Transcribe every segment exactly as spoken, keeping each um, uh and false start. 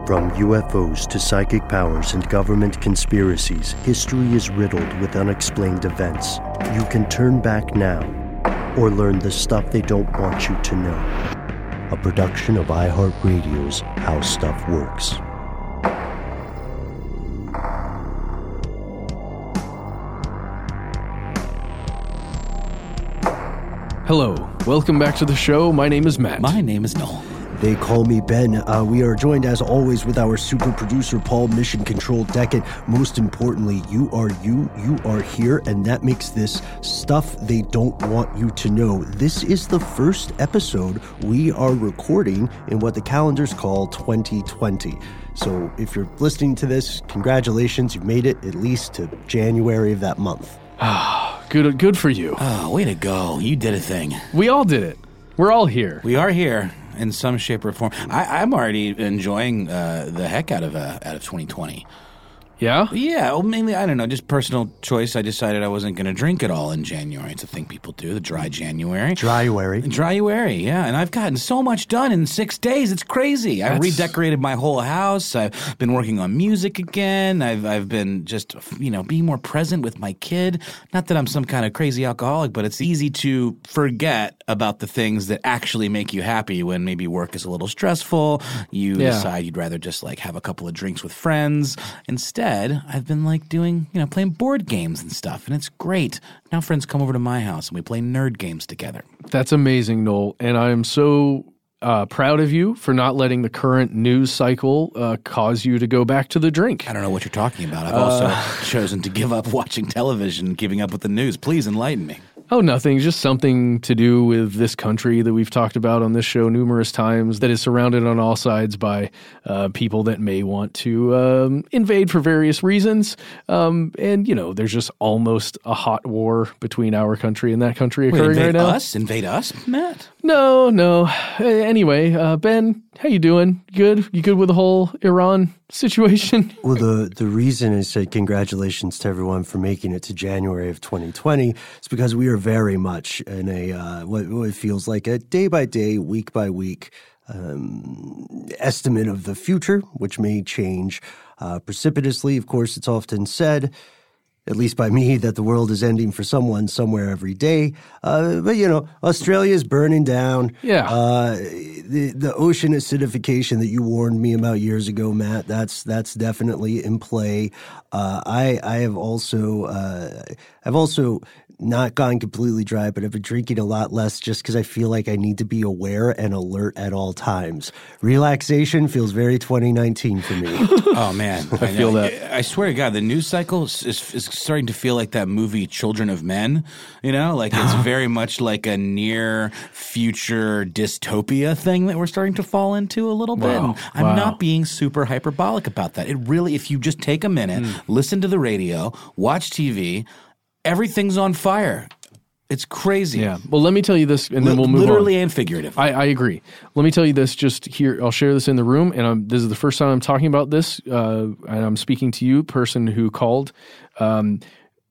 From U F Os to psychic powers and government conspiracies, history is riddled with unexplained events. You can turn back now or learn the stuff they don't want you to know. A production of iHeartRadio's How Stuff Works. Hello, welcome back to the show. My name is Matt. My name is Noel. They call me Ben. Uh, we are joined, as always, with our super producer, Paul, Mission Control Decade. Most importantly, you are you, you are here, and that makes this stuff they don't want you to know. This is the first episode we are recording in what the calendars call twenty twenty. So if you're listening to this, congratulations, you've made it at least to January of that month. Ah, good, good for you. Oh, way to go. You did a thing. We all did it. We're all here. We are here in some shape or form. I, I'm already enjoying uh, the heck out of uh, out of twenty twenty. Yeah? Yeah, well, mainly, I don't know, just personal choice. I decided I wasn't going to drink at all in January. It's a thing people do, the dry January. Dryuary. Dryuary, yeah. And I've gotten so much done in six days. It's crazy. I redecorated my whole house. I've been working on music again. I've I've been just, you know, being more present with my kid. Not that I'm some kind of crazy alcoholic, but it's easy to forget about the things that actually make you happy when maybe work is a little stressful. You yeah. decide you'd rather just, like, have a couple of drinks with friends. Instead, I've been like doing, you know, playing board games and stuff, and it's great. Now friends come over to my house and we play nerd games together. That's amazing, Noel, and I am so uh, proud of you for not letting the current news cycle uh, cause you to go back to the drink. I don't know what you're talking about. I've also uh, chosen to give up watching television, giving up with the news. Please enlighten me. Oh, nothing. Just something to do with this country that we've talked about on this show numerous times that is surrounded on all sides by uh, people that may want to um, invade for various reasons. Um, and, you know, there's just almost a hot war between our country and that country occurring Wait, right now. Us? Invade us, Matt? No, no. Uh, anyway, uh, Ben, how you doing? Good? You good with the whole Iran situation? Well, the, the reason I said congratulations to everyone for making it to January of twenty twenty is because we are very much in a uh, what, what feels like a day-by-day, week-by-week um, estimate of the future, which may change uh, precipitously. Of course, it's often said, at least by me, that the world is ending for someone somewhere every day. Uh, but, you know, Australia is burning down. Yeah. Uh, the, the ocean acidification that you warned me about years ago, Matt, that's that's definitely in play. Uh, I I have also uh, I've also not gone completely dry, but I've been drinking a lot less just because I feel like I need to be aware and alert at all times. Relaxation feels very twenty nineteen for me. Oh, man. I, I feel that. I swear to God, the news cycle is, is, is starting to feel like that movie Children of Men. You know, like it's very much like a near future dystopia thing that we're starting to fall into a little bit. Wow. And I'm wow. not being super hyperbolic about that. It really, if you just take a minute, mm. listen to the radio, watch T V, everything's on fire. It's crazy. Yeah. Well, let me tell you this, and then L- we'll move literally on. and figuratively. I, I agree. Let me tell you this just here. I'll share this in the room, and I'm, this is the first time I'm talking about this, uh, and I'm speaking to you, person who called. Um,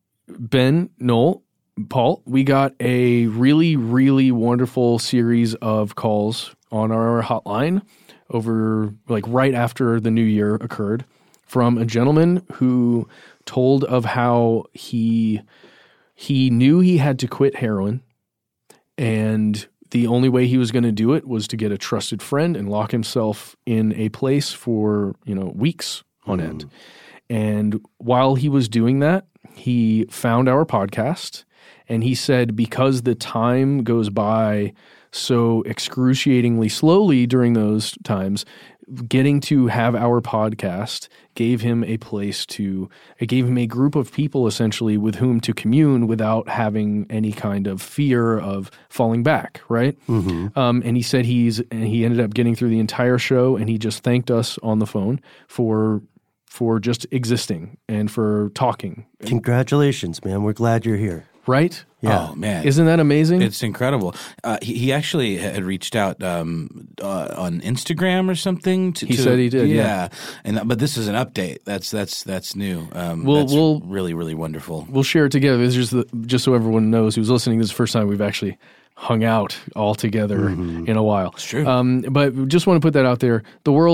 Ben, Noel, Paul, we got a really, really wonderful series of calls on our hotline over, like, right after the new year occurred from a gentleman who told of how he he knew he had to quit heroin, and the only way he was going to do it was to get a trusted friend and lock himself in a place for, you know, weeks on end. Mm. And while he was doing that, he found our podcast, and he said because the time goes by so excruciatingly slowly during those times, getting to have our podcast gave him a place to, it gave him a group of people essentially with whom to commune without having any kind of fear of falling back, right? Mm-hmm. Um, and he said he's, and he ended up getting through the entire show, and he just thanked us on the phone for for just existing and for talking. Congratulations, man. We're glad you're here. Right? Yeah. Oh, man. Isn't that amazing? It's incredible. Uh, he, he actually had reached out um, uh, on Instagram or something. To, he to, said he did, yeah. yeah. And But this is an update. That's that's that's new. Um, we'll, that's we'll, really, really wonderful. We'll share it together. It's just, the, just so everyone knows who's listening, this is the first time we've actually hung out all together mm-hmm. in a while. It's true. Um, but just want to put that out there. The world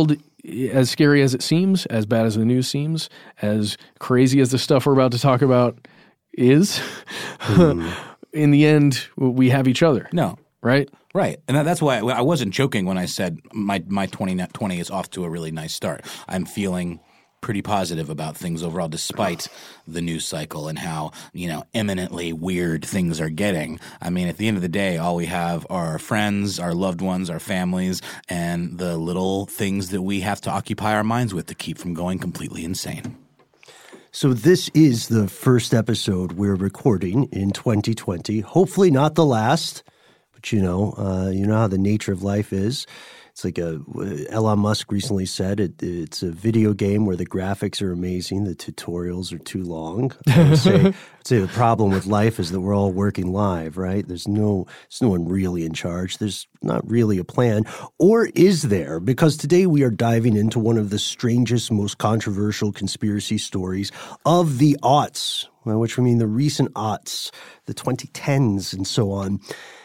as scary as it seems, as bad as the news seems, as crazy as the stuff we're about to talk about is, mm. in the end, we have each other. No. Right? Right. And that's why I wasn't joking when I said my, my twenty twenty is off to a really nice start. I'm feeling pretty positive about things overall, despite the news cycle and how, you know, eminently weird things are getting. I mean, at the end of the day, all we have are our friends, our loved ones, our families, and the little things that we have to occupy our minds with to keep from going completely insane. So this is the first episode we're recording in twenty twenty. Hopefully not the last, but you know, uh, you know how the nature of life is. It's like a, Elon Musk recently said it, it's a video game where the graphics are amazing, the tutorials are too long. I would say, I'd say the problem with life is that we're all working live, right? There's no, there's no one really in charge. There's not really a plan. Or is there? Because today we are diving into one of the strangest, most controversial conspiracy stories of the aughts, which we mean the recent aughts, the twenty tens and so on.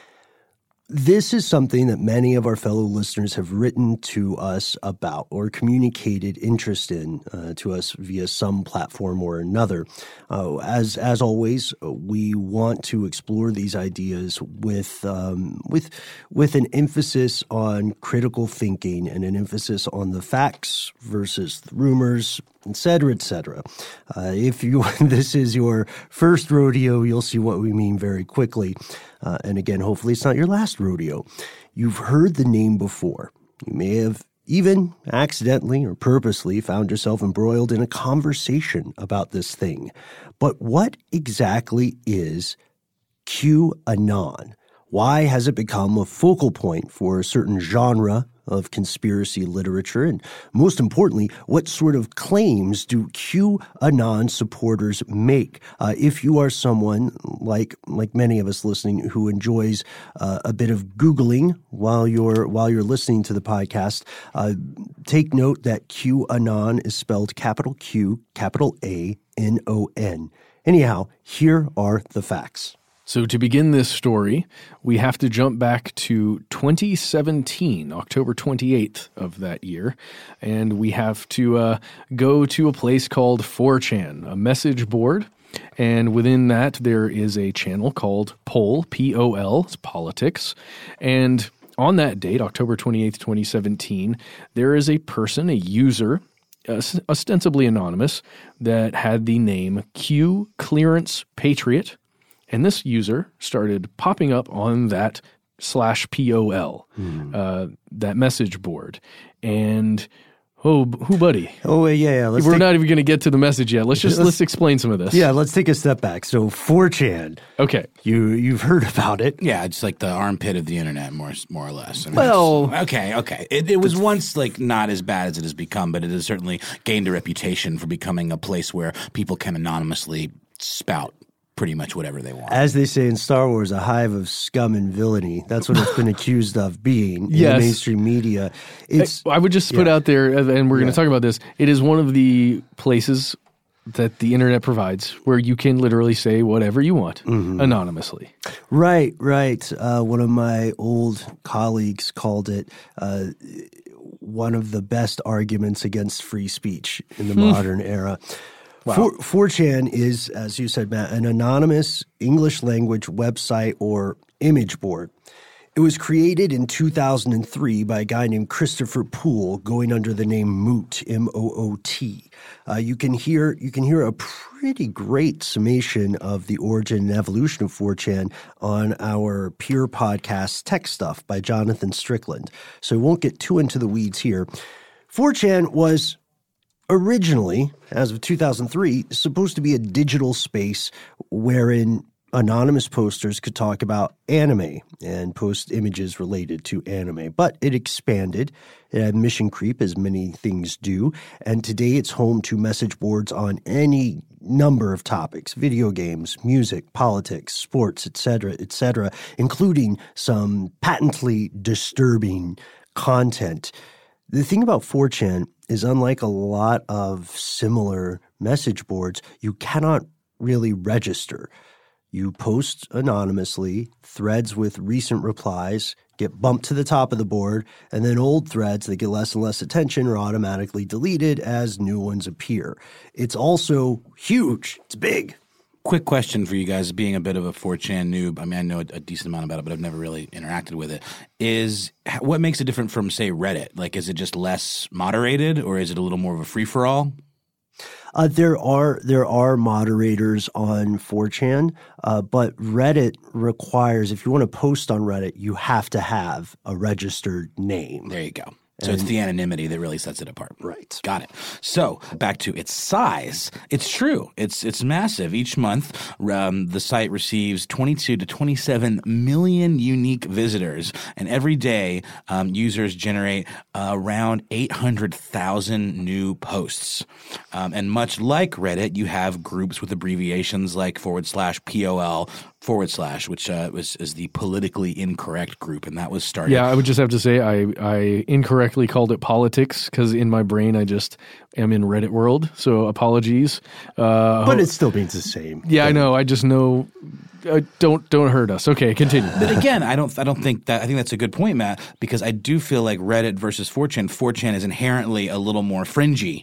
This is something that many of our fellow listeners have written to us about or communicated interest in uh, to us via some platform or another. Uh, as as always, we want to explore these ideas with um, with with an emphasis on critical thinking and an emphasis on the facts versus the rumors, et cetera, et cetera. Uh, if you this is your first rodeo, you'll see what we mean very quickly. Uh, and again, hopefully it's not your last rodeo. You've heard the name before. You may have even accidentally or purposely found yourself embroiled in a conversation about this thing. But what exactly is QAnon? Why has it become a focal point for a certain genre of conspiracy literature? And most importantly, what sort of claims do QAnon supporters make? Uh, if you are someone like like many of us listening who enjoys uh, a bit of Googling while you're while you're listening to the podcast, uh, take note that QAnon is spelled capital Q, capital A, N O N. Anyhow, here are the facts. So to begin this story, we have to jump back to twenty seventeen, October twenty-eighth of that year, and we have to uh, go to a place called four chan, a message board, and within that there is a channel called Pol, P O L, it's politics, and on that date, October twenty-eighth, twenty seventeen, there is a person, a user, uh, ostensibly anonymous, that had the name Q Clearance Patriot. And this user started popping up on that slash P O L, mm. uh, that message board. And, oh, who buddy? Oh, yeah, yeah. Let's We're take, not even going to get to the message yet. Let's just let's, let's explain some of this. Yeah, let's take a step back. So four chan. Okay. You, you've heard about it. Yeah, it's like the armpit of the internet, more more or less. I mean, well. Okay, okay. It, it was once like not as bad as it has become, but it has certainly gained a reputation for becoming a place where people can anonymously spout pretty much whatever they want. As they say in Star Wars, a hive of scum and villainy. That's what it's been accused of being in yes. the mainstream media. It's. I, I would just put yeah. out there, and we're going to yeah. talk about this, it is one of the places that the internet provides where you can literally say whatever you want mm-hmm. anonymously. Right, right. Uh, one of my old colleagues called it uh, one of the best arguments against free speech in the modern era. Wow. four chan is, as you said, Matt, an anonymous English language website or image board. It was created in two thousand three by a guy named Christopher Poole, going under the name Moot, M O O T. Uh, you can hear you can hear a pretty great summation of the origin and evolution of four chan on our peer podcast Tech Stuff by Jonathan Strickland. So we won't get too into the weeds here. four chan was originally, as of two thousand three, supposed to be a digital space wherein anonymous posters could talk about anime and post images related to anime. But it expanded. It had mission creep, as many things do. And today it's home to message boards on any number of topics: video games, music, politics, sports, et cetera, et cetera, including some patently disturbing content. The thing about four chan is, unlike a lot of similar message boards, you cannot really register. You post anonymously, threads with recent replies get bumped to the top of the board, and then old threads that get less and less attention are automatically deleted as new ones appear. It's also huge. It's big. Quick question for you guys, being a bit of a four chan noob. I mean, I know a, a decent amount about it, but I've never really interacted with it. Is what makes it different from, say, Reddit? Like, is it just less moderated, or is it a little more of a free-for-all? Uh, there are there are moderators on four chan, uh, but Reddit requires, if you want to post on Reddit, you have to have a registered name. There you go. So and, it's the anonymity that really sets it apart. Right. Got it. So back to its size. It's true. It's it's massive. Each month, um, the site receives twenty-two to twenty-seven million unique visitors. And every day, um, users generate uh, around eight hundred thousand new posts. Um, and much like Reddit, you have groups with abbreviations like forward slash P O L forward slash, which uh, was is the politically incorrect group, and that was started. Yeah, I would just have to say I, I incorrectly called it politics because in my brain I just am in Reddit world, so apologies. Uh, but it still means the same. Yeah, thing. I know. I just know. Uh, don't don't hurt us. Okay, continue. But again, I don't I don't think that I think that's a good point, Matt, because I do feel like Reddit versus four chan, four chan is inherently a little more fringy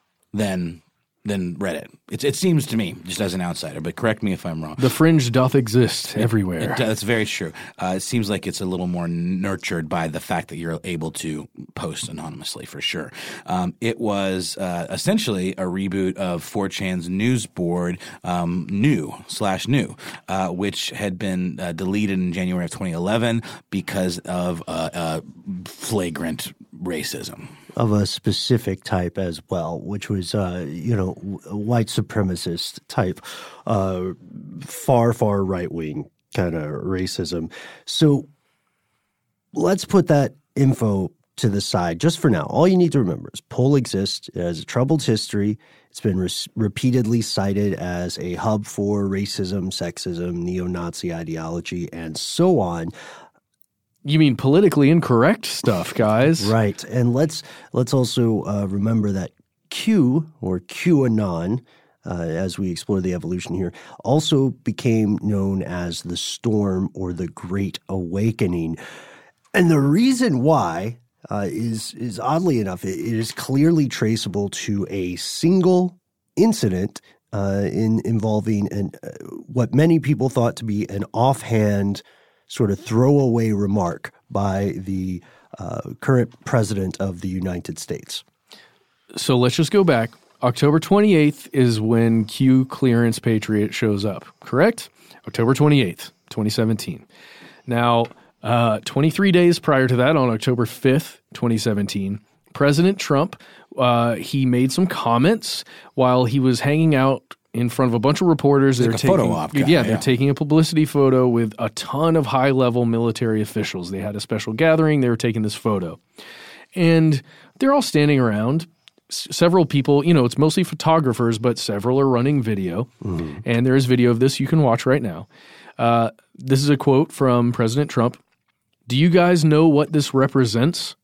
than. than Reddit. It, it seems to me, just as an outsider, but correct me if I'm wrong. The fringe doth exist everywhere. It, it, that's very true. Uh, it seems like it's a little more nurtured by the fact that you're able to post anonymously, for sure. Um, it was uh, essentially a reboot of four chan's news board, um, new slash new, uh, which had been uh, deleted in January of twenty eleven because of uh, uh, flagrant racism. Of a specific type as well, which was, uh, you know, white supremacist type, uh, far, far right-wing kind of racism. So let's put that info to the side just for now. All you need to remember is Pol exists. It has a troubled history. It's been re- repeatedly cited as a hub for racism, sexism, neo-Nazi ideology, and so on. You mean politically incorrect stuff, guys? Right. And let's let's also uh, remember that Q, or QAnon, uh, as we explore the evolution here, also became known as the Storm or the Great Awakening. And the reason why uh, is, is oddly enough, it, it is clearly traceable to a single incident uh, in involving an, uh, what many people thought to be an offhand sort of throwaway remark by the uh, current president of the United States. So let's just go back. October twenty-eighth is when Q Clearance Patriot shows up, correct? October twenty-eighth, twenty seventeen. Now, uh, twenty-three days prior to that, on October fifth, twenty seventeen, President Trump, uh, he made some comments while he was hanging out in front of a bunch of reporters. Like they're a taking, photo op guy, yeah, they're yeah. taking a publicity photo with a ton of high-level military officials. They had a special gathering. They were taking this photo. And they're all standing around. S- several people, you know, it's mostly photographers, but several are running video. Mm-hmm. And there is video of this you can watch right now. Uh, this is a quote from President Trump. "Do you guys know what this represents?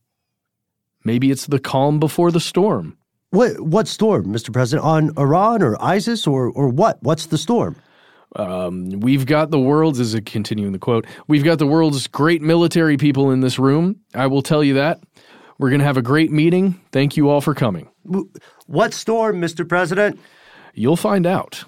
Maybe it's the calm before the storm." What what storm, Mister President? On Iran or ISIS or or what? What's the storm? Um, we've got the world's, is it continuing the quote, we've got the world's great military people in this room. I will tell you that. We're going to have a great meeting. Thank you all for coming. What storm, Mister President? You'll find out.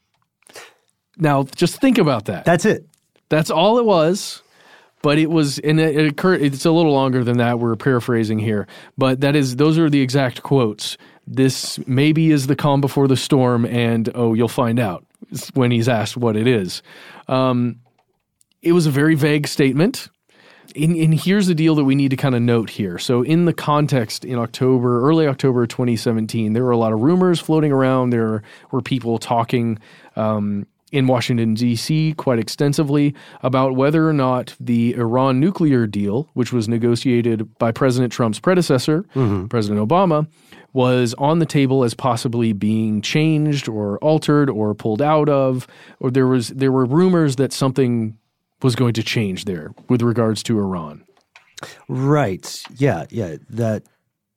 Now, just think about that. That's it. That's all it was. But it was, and it, it occurred, it's a little longer than that. We're paraphrasing here. But that is, those are the exact quotes. This maybe is the calm before the storm, and oh, you'll find out when he's asked what it is. Um, it was a very vague statement. And, and here's the deal that we need to kind of note here. So in the context in October, early October twenty seventeen, there were a lot of rumors floating around. There were people talking um, in Washington, D C quite extensively about whether or not the Iran nuclear deal, which was negotiated by President Trump's predecessor, mm-hmm. President Obama, was on the table as possibly being changed or altered or pulled out of, or there was there were rumors that something was going to change there with regards to Iran. Right. Yeah, yeah. That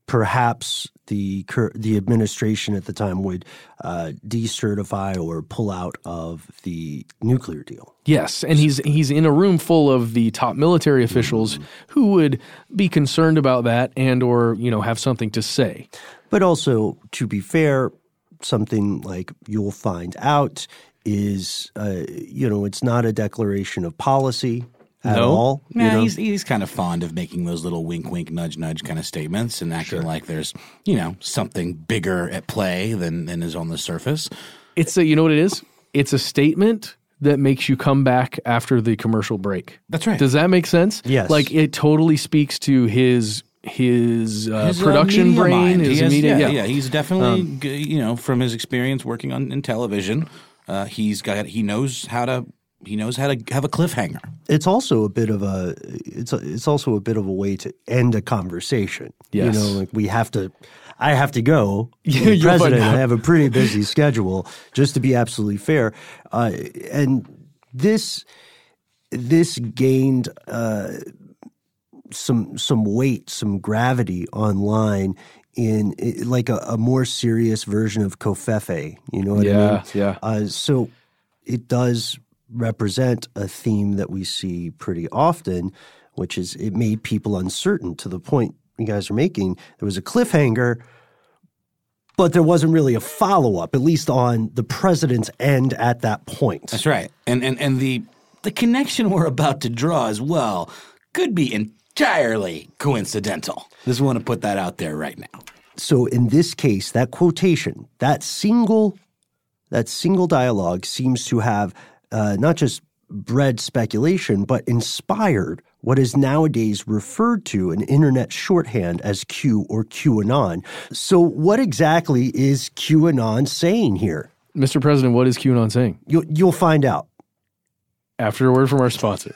perhaps the the administration at the time would uh, decertify or pull out of the nuclear deal. Yes, and he's he's in a room full of the top military officials mm. who would be concerned about that and or, you know, have something to say. But also, to be fair, something like you'll find out is, uh, you know, it's not a declaration of policy at no. all. Yeah, you know? he's he's kind of fond of making those little wink, wink, nudge, nudge kind of statements and acting sure. like there's, you know, something bigger at play than, than is on the surface. It's a, you know what it is? It's a statement that makes you come back after the commercial break. That's right. Does that make sense? Yes. Like it totally speaks to his his, uh, his production uh, brain. Mind. His he has, media, yeah, yeah. yeah, he's definitely, um, you know, from his experience working on in television, uh, he's got he knows how to he knows how to have a cliffhanger. It's also a bit of a it's a, it's also a bit of a way to end a conversation. Yes. You know, like we have to. I have to go. Yeah, the president, I have a pretty busy schedule, just to be absolutely fair. Uh, and this this gained uh, some some weight, some gravity online in like a, a more serious version of Covfefe. You know what yeah, I mean? Yeah. Uh, so it does represent a theme that we see pretty often, which is it made people uncertain to the point you guys are making. There was a cliffhanger, but there wasn't really a follow-up, at least on the president's end at that point. That's right. And and and the the connection we're about to draw as well could be entirely coincidental. Just want to put that out there right now. So in this case, that quotation, that single that single dialogue seems to have uh, not just bred speculation, but inspired what is nowadays referred to in internet shorthand as Q or QAnon. So what exactly is QAnon saying here? Mister President, what is QAnon saying? You'll, you'll find out. After a word from our sponsor.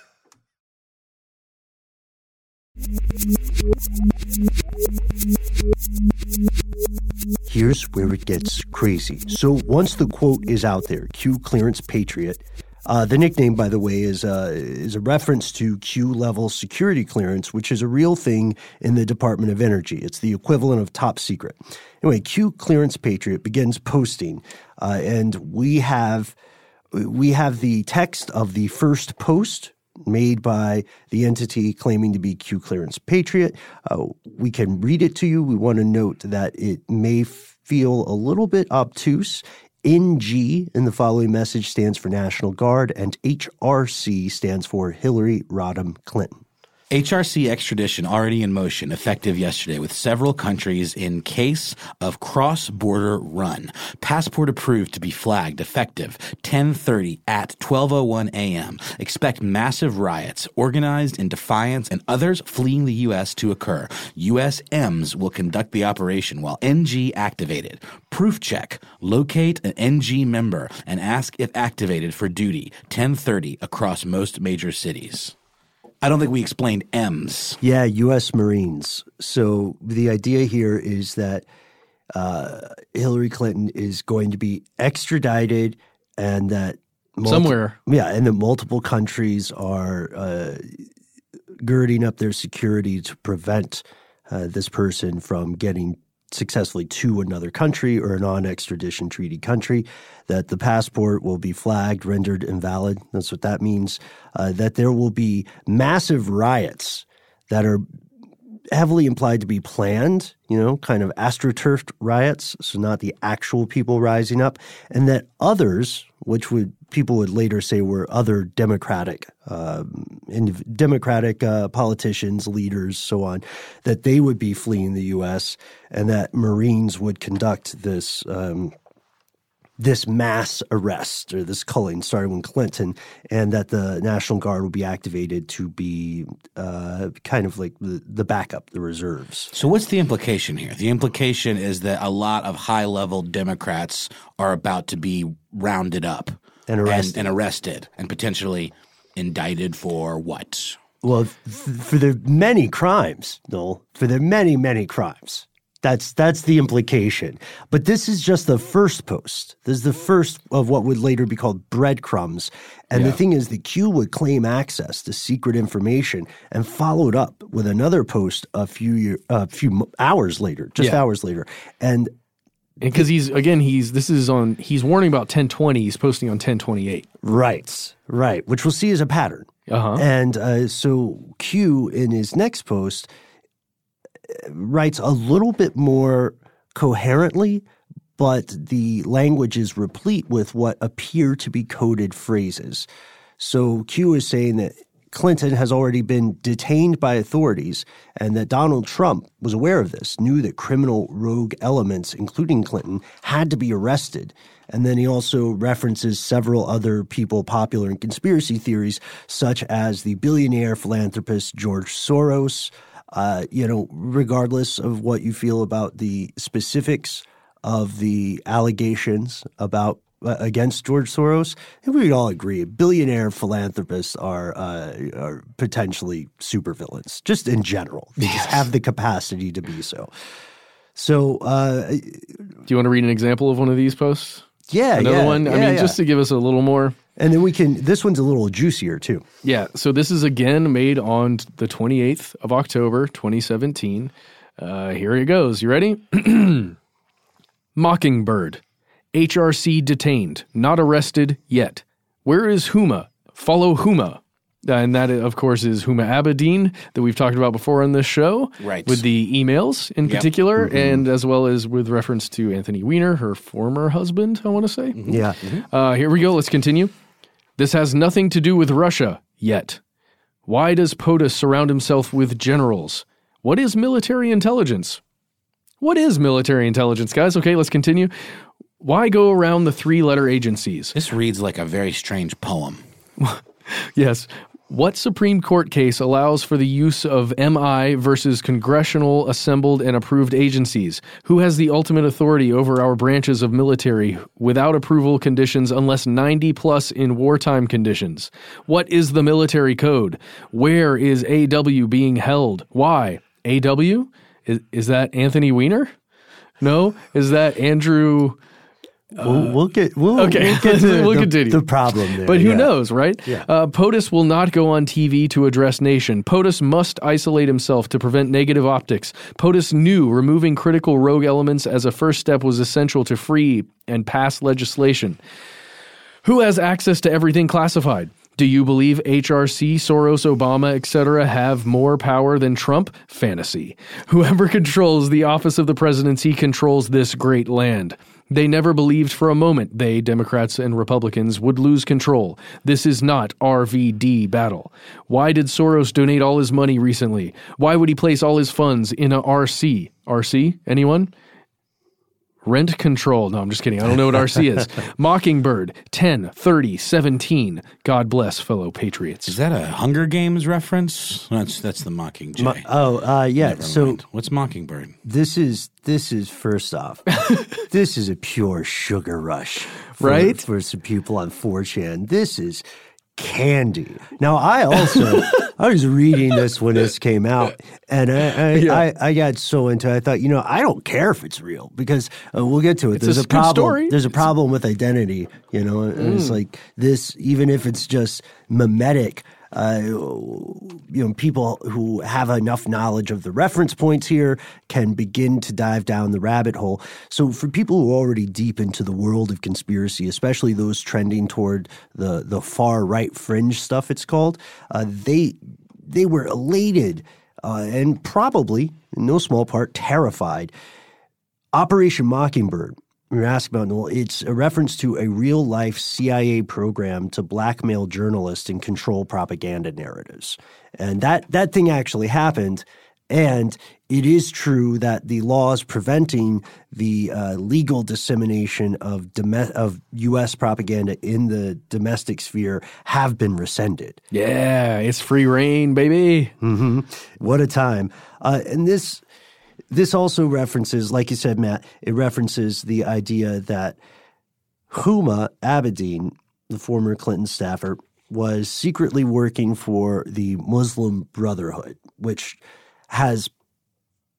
Here's where it gets crazy. So once the quote is out there, Q Clearance Patriot, Uh, the nickname, by the way, is uh, is a reference to Q-level security clearance, which is a real thing in the Department of Energy. It's the equivalent of top secret. Anyway, Q Clearance Patriot begins posting, uh, and we have we have the text of the first post made by the entity claiming to be Q Clearance Patriot. Uh, we can read it to you. We want to note that it may feel a little bit obtuse. N G in the following message stands for National Guard, and H R C stands for Hillary Rodham Clinton. H R C extradition already in motion, effective yesterday, with several countries in case of cross-border run. Passport approved to be flagged, effective ten thirty at twelve oh one a.m. Expect massive riots, organized in defiance, and others fleeing the U S to occur. U S Ms will conduct the operation while N G activated. Proof check. Locate an N G member and ask if activated for duty. ten thirty across most major cities. I don't think we explained M's. Yeah, U S Marines. So the idea here is that uh, Hillary Clinton is going to be extradited, and that multi- somewhere, yeah, and that multiple countries are uh, girding up their security to prevent uh, this person from getting successfully to another country or a non-extradition treaty country, that the passport will be flagged, rendered invalid. That's what that means. Uh, that there will be massive riots that are heavily implied to be planned, you know, kind of astroturfed riots, so not the actual people rising up, and that others, which would people would later say were other Democratic, uh, Democratic uh, politicians, leaders, so on, that they would be fleeing the U S, and that Marines would conduct this um, this mass arrest or this culling, starting with Clinton, and that the National Guard will be activated to be uh, kind of like the, the backup, the reserves. So what's the implication here? The implication is that a lot of high-level Democrats are about to be rounded up and arrested, and, and, arrested, and potentially indicted for what? Well, f- for their many crimes, Noel, for their many, many crimes. That's that's the implication. But this is just the first post. This is the first of what would later be called breadcrumbs. And Yeah. the thing is, the Q would claim access to secret information and followed up with another post a few year, a few hours later, just Yeah. hours later. And because he's again he's this is on he's warning about ten twenty. He's posting on ten twenty-eight. right, right, which we'll see as a pattern. Uh-huh. And uh, so Q in his next post writes a little bit more coherently, but the language is replete with what appear to be coded phrases. So Q is saying that Clinton has already been detained by authorities and that Donald Trump was aware of this, knew that criminal rogue elements, including Clinton, had to be arrested. And then he also references several other people popular in conspiracy theories, such as the billionaire philanthropist George Soros. Uh, you know, regardless of what you feel about the specifics of the allegations about uh, against George Soros, I think we all agree billionaire philanthropists are uh, are potentially supervillains, just in general. They just have the capacity to be so. So, uh, Do you want to read an example of one of these posts? yeah, Another yeah, one? I yeah, mean, yeah. just to give us a little more. And then we can. This one's a little juicier too. Yeah, so this is again made on the twenty-eighth of October, twenty seventeen. Uh, here it goes. You ready? Mockingbird. H R C detained, not arrested yet. Where is Huma? Follow Huma. And that, of course, is Huma Abedin that we've talked about before on this show. Right. With the emails in Yep. particular, and as well as with reference to Anthony Weiner, her former husband, I want to say. Yeah. Uh, here we go. Let's continue. This has nothing to do with Russia yet. Why does POTUS surround himself with generals? What is military intelligence? What is military intelligence, guys? Okay, let's continue. Why go around the three-letter agencies? This reads like a very strange poem. Yes. What Supreme Court case allows for the use of M I versus congressional assembled and approved agencies? Who has the ultimate authority over our branches of military without approval conditions unless ninety plus in wartime conditions? What is the military code? Where is A W being held? Why? A W? Is, is that Anthony Weiner? No? Is that Andrew... We'll, we'll get. We'll, Okay, we'll get to we'll the, continue. the problem there. But who yeah. knows, right? Yeah. Uh, POTUS will not go on T V to address nation. POTUS must isolate himself to prevent negative optics. POTUS knew removing critical rogue elements as a first step was essential to free and pass legislation. Who has access to everything classified? Do you believe H R C, Soros, Obama, et cetera have more power than Trump? Fantasy. Whoever controls the office of the presidency controls this great land. They never believed for a moment they, Democrats and Republicans, would lose control. This is not R V D battle. Why did Soros donate all his money recently? Why would he place all his funds in a R C? R C? Anyone? Rent control. No, I'm just kidding. I don't know what R C is. Mockingbird, ten, thirty, seventeen. God bless, fellow patriots. Is that a Hunger Games reference? That's that's the Mockingjay. Mo- oh, uh, yeah. Never So mind. What's Mockingbird? this is this is first off, this is a pure sugar rush, for, Right? For some people on four chan. This is candy. Now, I also I was reading this when this came out, and I I, Yeah. I I got so into it. I thought, you know, I don't care if it's real because uh, we'll get to it. It's There's a a, good problem. story. There's a problem with identity, you know, and it's like this. Even if it's just mimetic. Uh, you know, people who have enough knowledge of the reference points here can begin to dive down the rabbit hole. So for people who are already deep into the world of conspiracy, especially those trending toward the, the far right fringe stuff it's called, uh, they they were elated uh, and probably, in no small part, terrified. Operation Mockingbird. We were asking about, well, it's a reference to a real-life C I A program to blackmail journalists and control propaganda narratives. And that, that thing actually happened. And it is true that the laws preventing the uh, legal dissemination of dom- of U S propaganda in the domestic sphere have been rescinded. Yeah, it's free reign, baby. Mm-hmm. What a time. Uh, and this... This also references, like you said, Matt, it references the idea that Huma Abedin, the former Clinton staffer, was secretly working for the Muslim Brotherhood, which has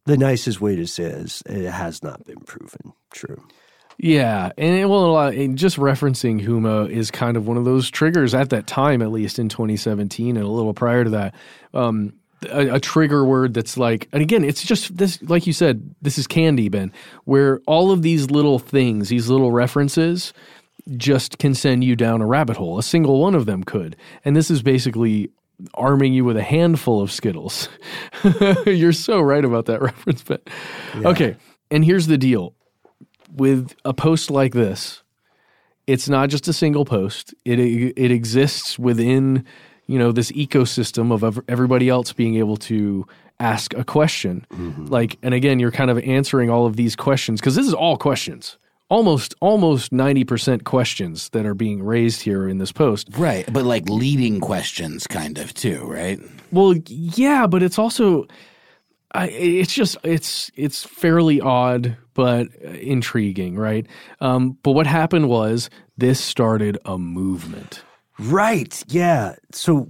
the nicest way to say it is it has not been proven true. Yeah, and it, well, and just referencing Huma is kind of one of those triggers at that time, at least in twenty seventeen and a little prior to that. Um, a, a trigger word that's like, and again, it's just this, like you said, this is candy, Ben, where all of these little things, these little references, just can send you down a rabbit hole. A single one of them could, and this is basically arming you with a handful of Skittles. You're so right about that reference, Ben. Yeah. Okay, and here's the deal. With a post like this, it's not just a single post. It it exists within, you know, this ecosystem of everybody else being able to ask a question. Mm-hmm. Like, and again, you're kind of answering all of these questions because this is all questions. Almost almost ninety percent questions that are being raised here in this post. Right, but like leading questions kind of too, right? Well, yeah, but it's also I, it's just it's it's fairly odd but intriguing, right? Um, but what happened was this started a movement. Right, yeah. So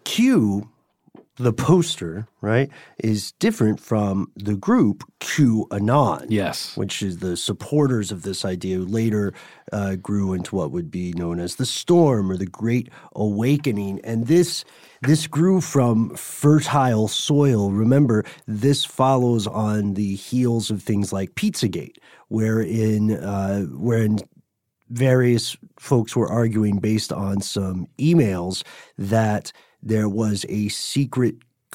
Q, the poster, right, is different from the group QAnon. Yes. Which is the supporters of this idea who later uh, grew into what would be known as the Storm or the Great Awakening. And this this grew from fertile soil. Remember, this follows on the heels of things like Pizzagate, wherein uh, wherein various folks were arguing based on some emails that there was a secret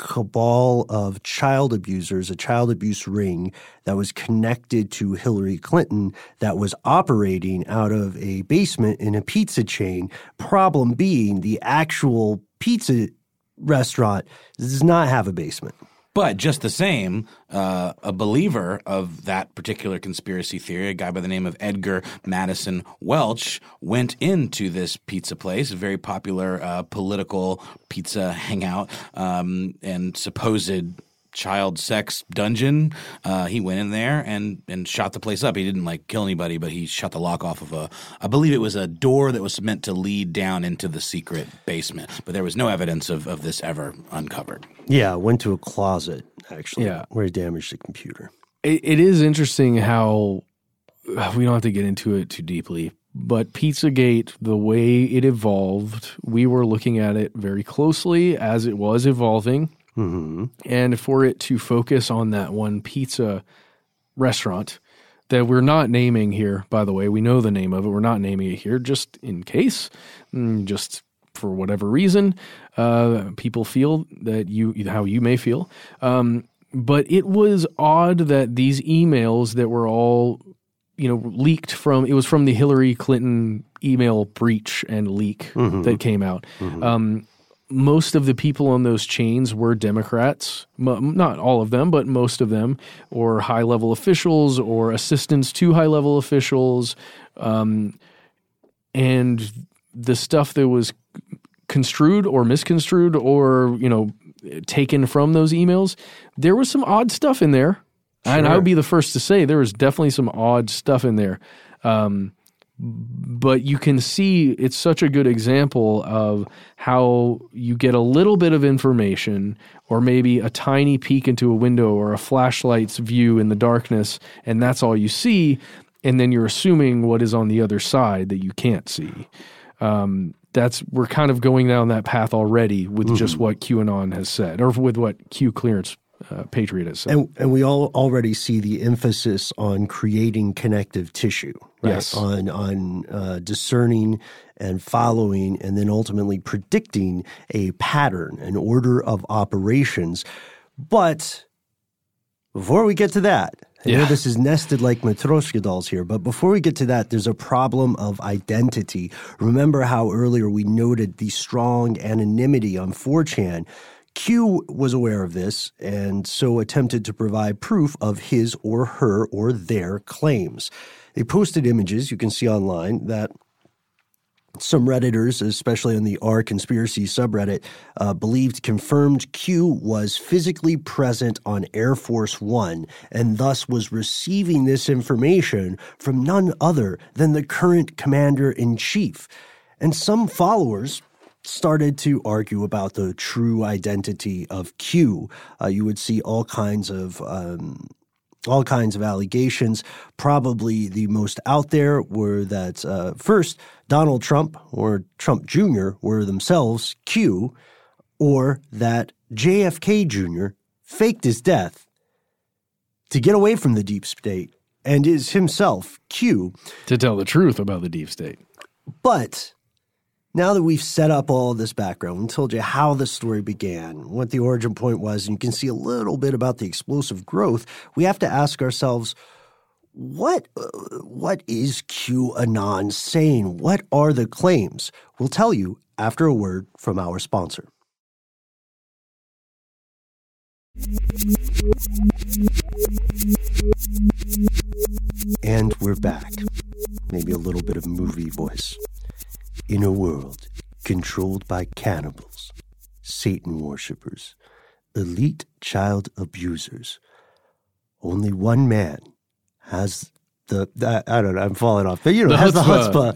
cabal of child abusers, a child abuse ring that was connected to Hillary Clinton that was operating out of a basement in a pizza chain. Problem being, the actual pizza restaurant does not have a basement. But just the same, uh, a believer of that particular conspiracy theory, a guy by the name of Edgar Madison Welch, went into this pizza place, a very popular uh, political pizza hangout, um, and supposed child sex dungeon. Uh, he went in there and and shot the place up. He didn't like kill anybody, but he shut the lock off of a, I believe it was a door that was meant to lead down into the secret basement. But there was no evidence of, of this ever uncovered. Yeah, went to a closet, actually, yeah. where he damaged the computer. It, it is interesting how, we don't have to get into it too deeply, but Pizzagate, the way it evolved, we were looking at it very closely as it was evolving. Mm-hmm. And for it to focus on that one pizza restaurant that we're not naming here, by the way, we know the name of it. We're not naming it here just in case, just for whatever reason, uh, people feel that you, how you may feel. Um, but it was odd that these emails that were all, you know, leaked from, it was from the Hillary Clinton email breach and leak mm-hmm. that came out. Mm-hmm. Um, Most of the people on those chains were Democrats, M- not all of them, but most of them, or high-level officials or assistants to high-level officials. Um, and the stuff that was construed or misconstrued or, you know, taken from those emails, there was some odd stuff in there. Sure. And I would be the first to say there was definitely some odd stuff in there. Um But you can see it's such a good example of how you get a little bit of information or maybe a tiny peek into a window or a flashlight's view in the darkness, and that's all you see, and then you're assuming what is on the other side that you can't see. Um, that's we're kind of going down that path already with mm-hmm. just what QAnon has said, or with what Q Clearance Uh, Patriot has said. And, and we all already see the emphasis on creating connective tissue, right? Yes. On, on uh, discerning and following and then ultimately predicting a pattern, an order of operations. But before we get to that, I yeah. know this is nested like Matryoshka dolls here, but before we get to that, there's a problem of identity. Remember how earlier we noted the strong anonymity on four chan. Q was aware of this and so attempted to provide proof of his or her or their claims. They posted images you can see online that some Redditors, especially on the R Conspiracy subreddit, uh, believed confirmed Q was physically present on Air Force One and thus was receiving this information from none other than the current commander-in-chief. And some followers started to argue about the true identity of Q. Uh, you would see all kinds of um, all kinds of allegations. Probably the most out there were that uh, first Donald Trump or Trump Junior were themselves Q, or that J F K Junior faked his death to get away from the deep state and is himself Q. To tell the truth about the deep state. But now that we've set up all this background and told you how the story began, what the origin point was, and you can see a little bit about the explosive growth, we have to ask ourselves, what uh, what is QAnon saying? What are the claims? We'll tell you after a word from our sponsor. And we're back. Maybe a little bit of movie voice. In a world controlled by cannibals, Satan worshippers, elite child abusers, only one man has the, the I don't know, I'm falling off, but you know, the has chutzpah. the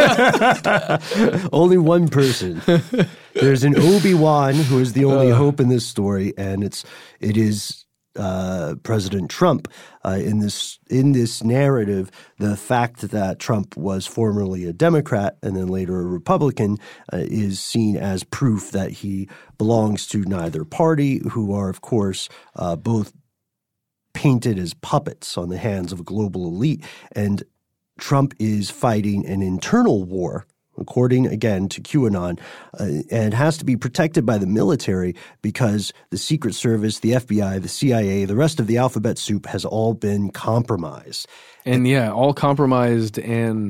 chutzpah. Only one person. There's an Obi-Wan who is the only uh. hope in this story, and it's it is uh, President Trump. Uh, in this in this narrative, the fact that Trump was formerly a Democrat and then later a Republican uh, is seen as proof that he belongs to neither party, who are, of course, uh, both painted as puppets on the hands of a global elite. And Trump is fighting an internal war, according, again, to QAnon, uh, and has to be protected by the military because the Secret Service, the F B I, the C I A, the rest of the alphabet soup has all been compromised. And, yeah, all compromised, and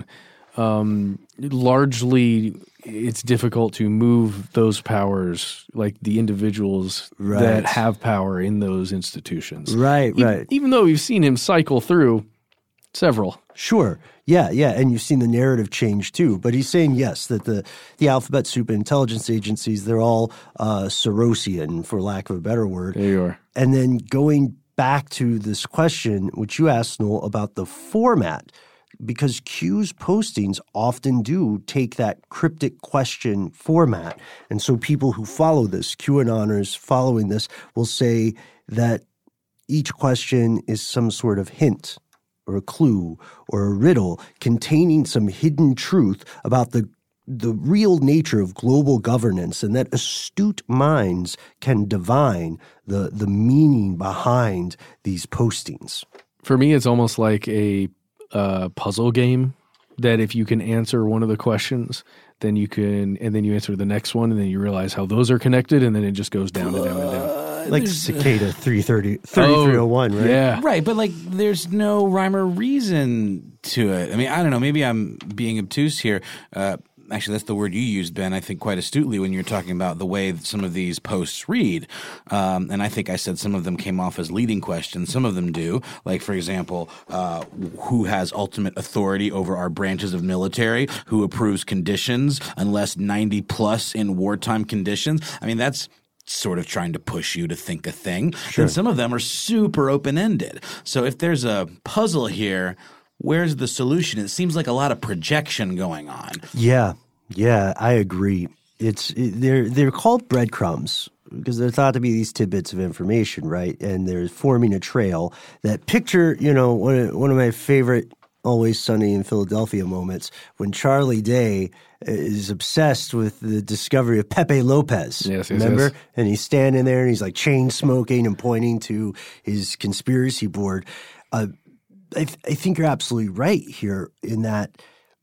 um, largely it's difficult to move those powers, like the individuals right. that have power in those institutions. Right, e- right. Even though we've seen him cycle through several. Sure. Yeah, yeah. And you've seen the narrative change too. But he's saying, yes, that the, the alphabet soup intelligence agencies, they're all uh, Sorosian, for lack of a better word. There you are. And then going back to this question, which you asked, Noel, about the format, because Q's postings often do take that cryptic question format. And so people who follow this, QAnoners following this, will say that each question is some sort of hint or a clue or a riddle containing some hidden truth about the the real nature of global governance, and that astute minds can divine the the meaning behind these postings. For me, it's almost like a uh, puzzle game that if you can answer one of the questions, then you can, and then you answer the next one, and then you realize how those are connected, and then it just goes down and down and down. Like Cicada three thirty, thirty-three oh one, right? Yeah. Right, but like there's no rhyme or reason to it. I mean, I don't know, maybe I'm being obtuse here. Uh, actually, that's the word you used, Ben, I think quite astutely when you're talking about the way that some of these posts read. Um, and I think I said some of them came off as leading questions. Some of them do. Like, for example, uh, who has ultimate authority over our branches of military? Who approves conditions unless ninety plus in wartime conditions? I mean, that's sort of trying to push you to think a thing. Sure. And some of them are super open-ended. So if there's a puzzle here, where's the solution? It seems like a lot of projection going on. Yeah, yeah, I agree. It's it, they're they're called breadcrumbs because they're thought to be these tidbits of information, right? And they're forming a trail that picture, you know, one of, one of my favorite Always Sunny in Philadelphia moments when Charlie Day is obsessed with the discovery of Pepe Lopez. Yes, yes, remember? yes. And he's standing there and he's like chain smoking and pointing to his conspiracy board. Uh, I, th- I think you're absolutely right here in that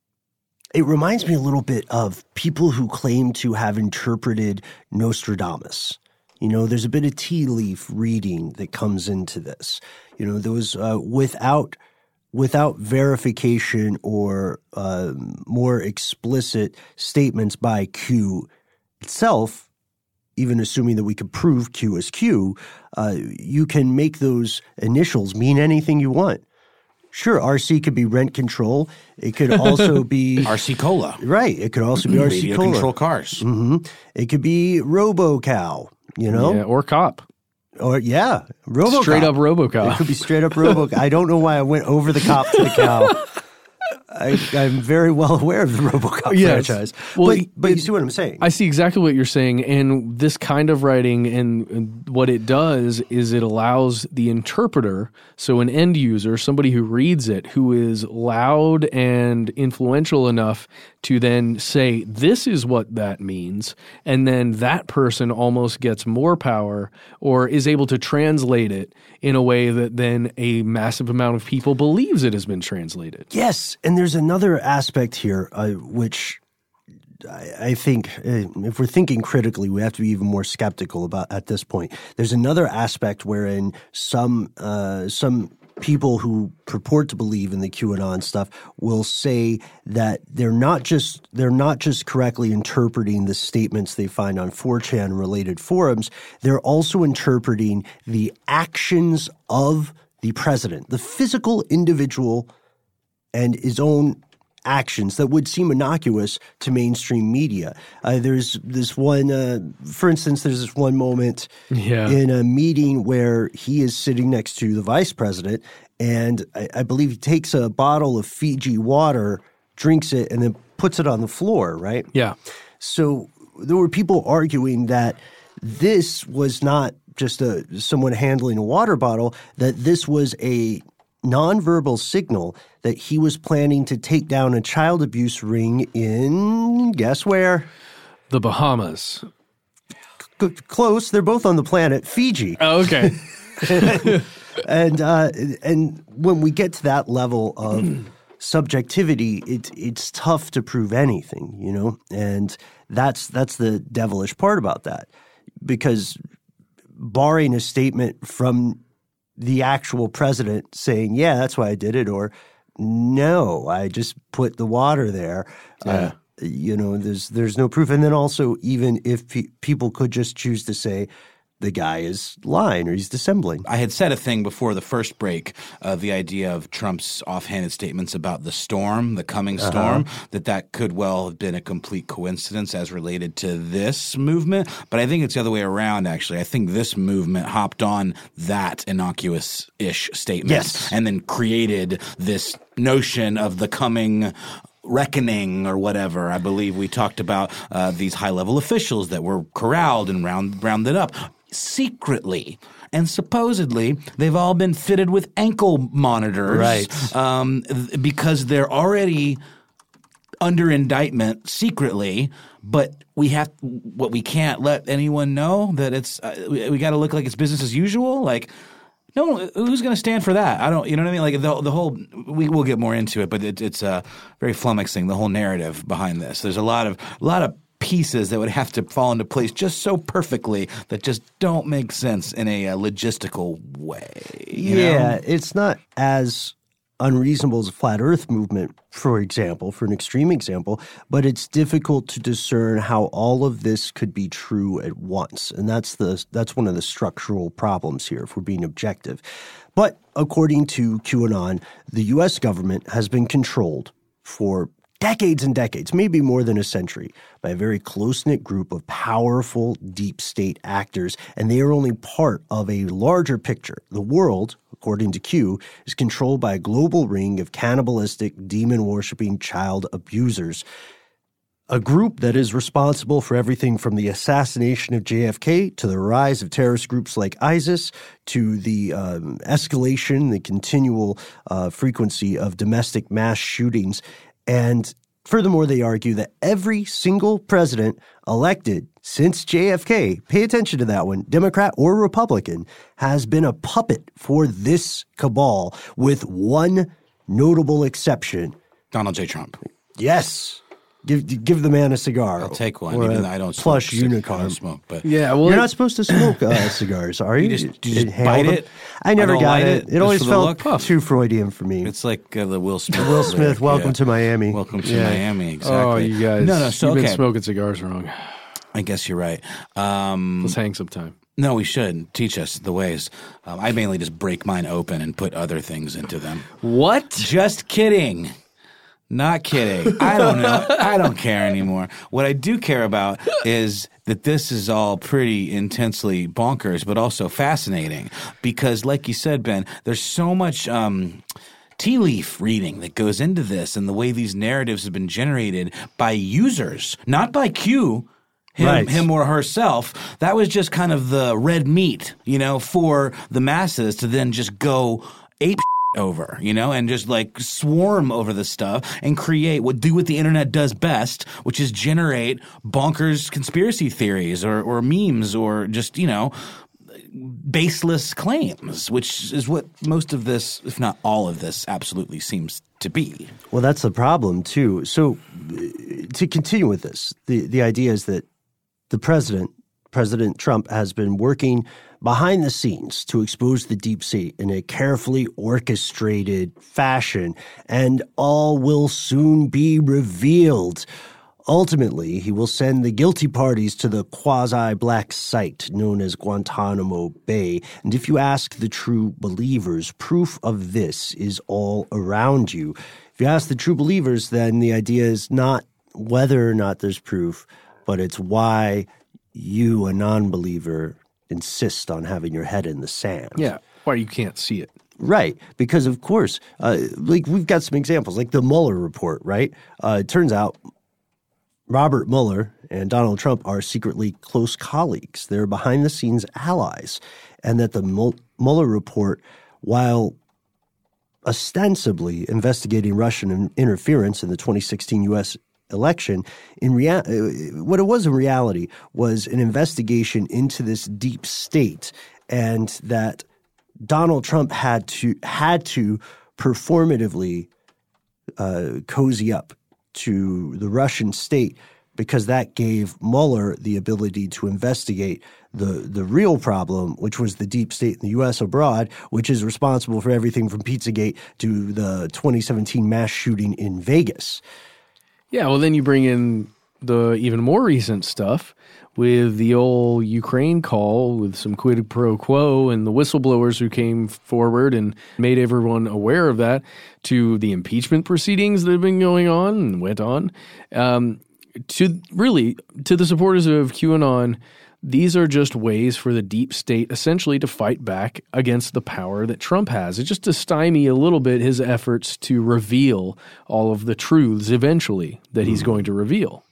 it reminds me a little bit of people who claim to have interpreted Nostradamus. You know, there's a bit of tea leaf reading that comes into this. You know, those uh, without without verification or uh, more explicit statements by Q itself, even assuming that we could prove Q as Q, uh, you can make those initials mean anything you want. Sure, R C could be rent control. It could also be R C Cola. Right. It could also be R C Radio Cola. control cars. Mm-hmm. It could be RoboCow, you know? Yeah, or cop. Or, yeah, RoboCop. Straight up RoboCop. It could be straight up RoboCop. I don't know why I went over the cop to the cow. I, I'm very well aware of the RoboCop Yes. franchise. Well, but it- but you see what I'm saying? I see exactly what you're saying, and this kind of writing and, and what it does is it allows the interpreter, so an end user, somebody who reads it, who is loud and influential enough to then say, this is what that means, and then that person almost gets more power or is able to translate it in a way that then a massive amount of people believes it has been translated. Yes, and there's another aspect here, uh, which I, I think uh, if we're thinking critically, we have to be even more skeptical about at this point. There's another aspect wherein some uh, some people who purport to believe in the QAnon stuff will say that they're not just they're not just correctly interpreting the statements they find on four chan related forums. They're also interpreting the actions of the president, the physical individual, and his own actions that would seem innocuous to mainstream media. Uh, there's this one, uh, for instance, there's this one moment Yeah. in a meeting where he is sitting next to the vice president, and I, I believe he takes a bottle of Fiji water, drinks it, and then puts it on the floor, right? Yeah. So there were people arguing that this was not just a someone handling a water bottle, that this was a nonverbal signal that he was planning to take down a child abuse ring in, guess where? The Bahamas. C- close. They're both on the planet, Fiji. Oh, okay. And uh, and when we get to that level of subjectivity, it, it's tough to prove anything, you know? And that's that's the devilish part about that. Because barring a statement from the actual president saying, yeah, that's why I did it, or no, I just put the water there. Yeah. Uh, you know, there's there's no proof. And then also, even if pe- people could just choose to say the guy is lying or he's dissembling. I had said a thing before the first break, uh, the idea of Trump's offhanded statements about the storm, the coming storm, uh-huh. that that could well have been a complete coincidence as related to this movement. But I think it's the other way around, actually. I think this movement hopped on that innocuous-ish statement yes. and then created this notion of the coming reckoning or whatever. I believe we talked about uh, these high-level officials that were corralled and round, rounded up secretly. And supposedly, they've all been fitted with ankle monitors, right? Um, th- because they're already under indictment secretly. But we have what we can't let anyone know that it's uh, we, we got to look like it's business as usual. Like, no, who's going to stand for that? I don't. You know what I mean? Like the the whole. We will get more into it, but it, it's uh, very flummoxing. The whole narrative behind this. There's a lot of a lot of. pieces that would have to fall into place just so perfectly that just don't make sense in a, uh, logistical way. You yeah, know? It's not as unreasonable as a flat earth movement, for example, for an extreme example, but it's difficult to discern how all of this could be true at once. And that's the that's one of the structural problems here, if we're being objective. But according to QAnon, the U S government has been controlled for decades and decades, maybe more than a century, by a very close-knit group of powerful deep state actors, and they are only part of a larger picture. The world, according to Q, is controlled by a global ring of cannibalistic, demon-worshipping child abusers, a group that is responsible for everything from the assassination of J F K to the rise of terrorist groups like ISIS to the um, escalation, the continual uh, frequency of domestic mass shootings. And furthermore, they argue that every single president elected since J F K, pay attention to that one, Democrat or Republican, has been a puppet for this cabal with one notable exception. Donald J. Trump. Yes. Give give the man a cigar. I'll take one, or even a though I don't plush smoke. unicorn. I don't smoke, but Yeah, well, You're it- not supposed to smoke uh, cigars, are you? You just- you just inhale bite them? it? I never I don't got light it. it, It, just always for the felt look? too Freudian for me. it's like uh, the Will Smith. Will Smith, lyric, welcome yeah. to Miami. Welcome to Yeah. Miami. Exactly. Oh, you guys. No, no. So you've okay. been smoking cigars wrong. I guess you're right. Um, Let's hang sometime. no, we should teach us the ways. Um, I mainly just break mine open and put other things into them. What? Just kidding. Not kidding. I don't know. I don't care anymore. What I do care about is that this is all pretty intensely bonkers, but also fascinating because, like you said, Ben, there's so much um, tea leaf reading that goes into this and the way these narratives have been generated by users, not by Q, him, right. him or herself. That was just kind of the red meat, you know, for the masses to then just go ape over, you know, and just like swarm over the stuff and create what do what the internet does best, which is generate bonkers conspiracy theories or, or memes or just, you know, baseless claims, which is what most of this, if not all of this, absolutely seems to be. Well, that's the problem too. So to continue with this, the, the idea is that the president, President Trump, has been working behind the scenes to expose the deep state in a carefully orchestrated fashion, and all will soon be revealed. Ultimately, he will send the guilty parties to the quasi-black site known as Guantanamo Bay. And if you ask the true believers, proof of this is all around you. If you ask the true believers, then the idea is not whether or not there's proof, but it's why you, a non-believer, insist on having your head in the sand. Yeah, why you can't see it. Right, because of course, uh, like we've got some examples, like the Mueller report, right? Uh, it turns out Robert Mueller and Donald Trump are secretly close colleagues. They're behind-the-scenes allies, and that the Mueller report, while ostensibly investigating Russian interference in the twenty sixteen U S election, in rea- what it was in reality was an investigation into this deep state, and that Donald Trump had to had to performatively uh, cozy up to the Russian state because that gave Mueller the ability to investigate the the real problem, which was the deep state in the U S abroad, which is responsible for everything from Pizzagate to the twenty seventeen mass shooting in Vegas. Yeah, well, then you bring in the even more recent stuff with the old Ukraine call with some quid pro quo and the whistleblowers who came forward and made everyone aware of that, to the impeachment proceedings that have been going on and went on, um, to really to the supporters of QAnon. These are just ways for the deep state essentially to fight back against the power that Trump has. It's just to stymie a little bit his efforts to reveal all of the truths eventually that he's going to reveal.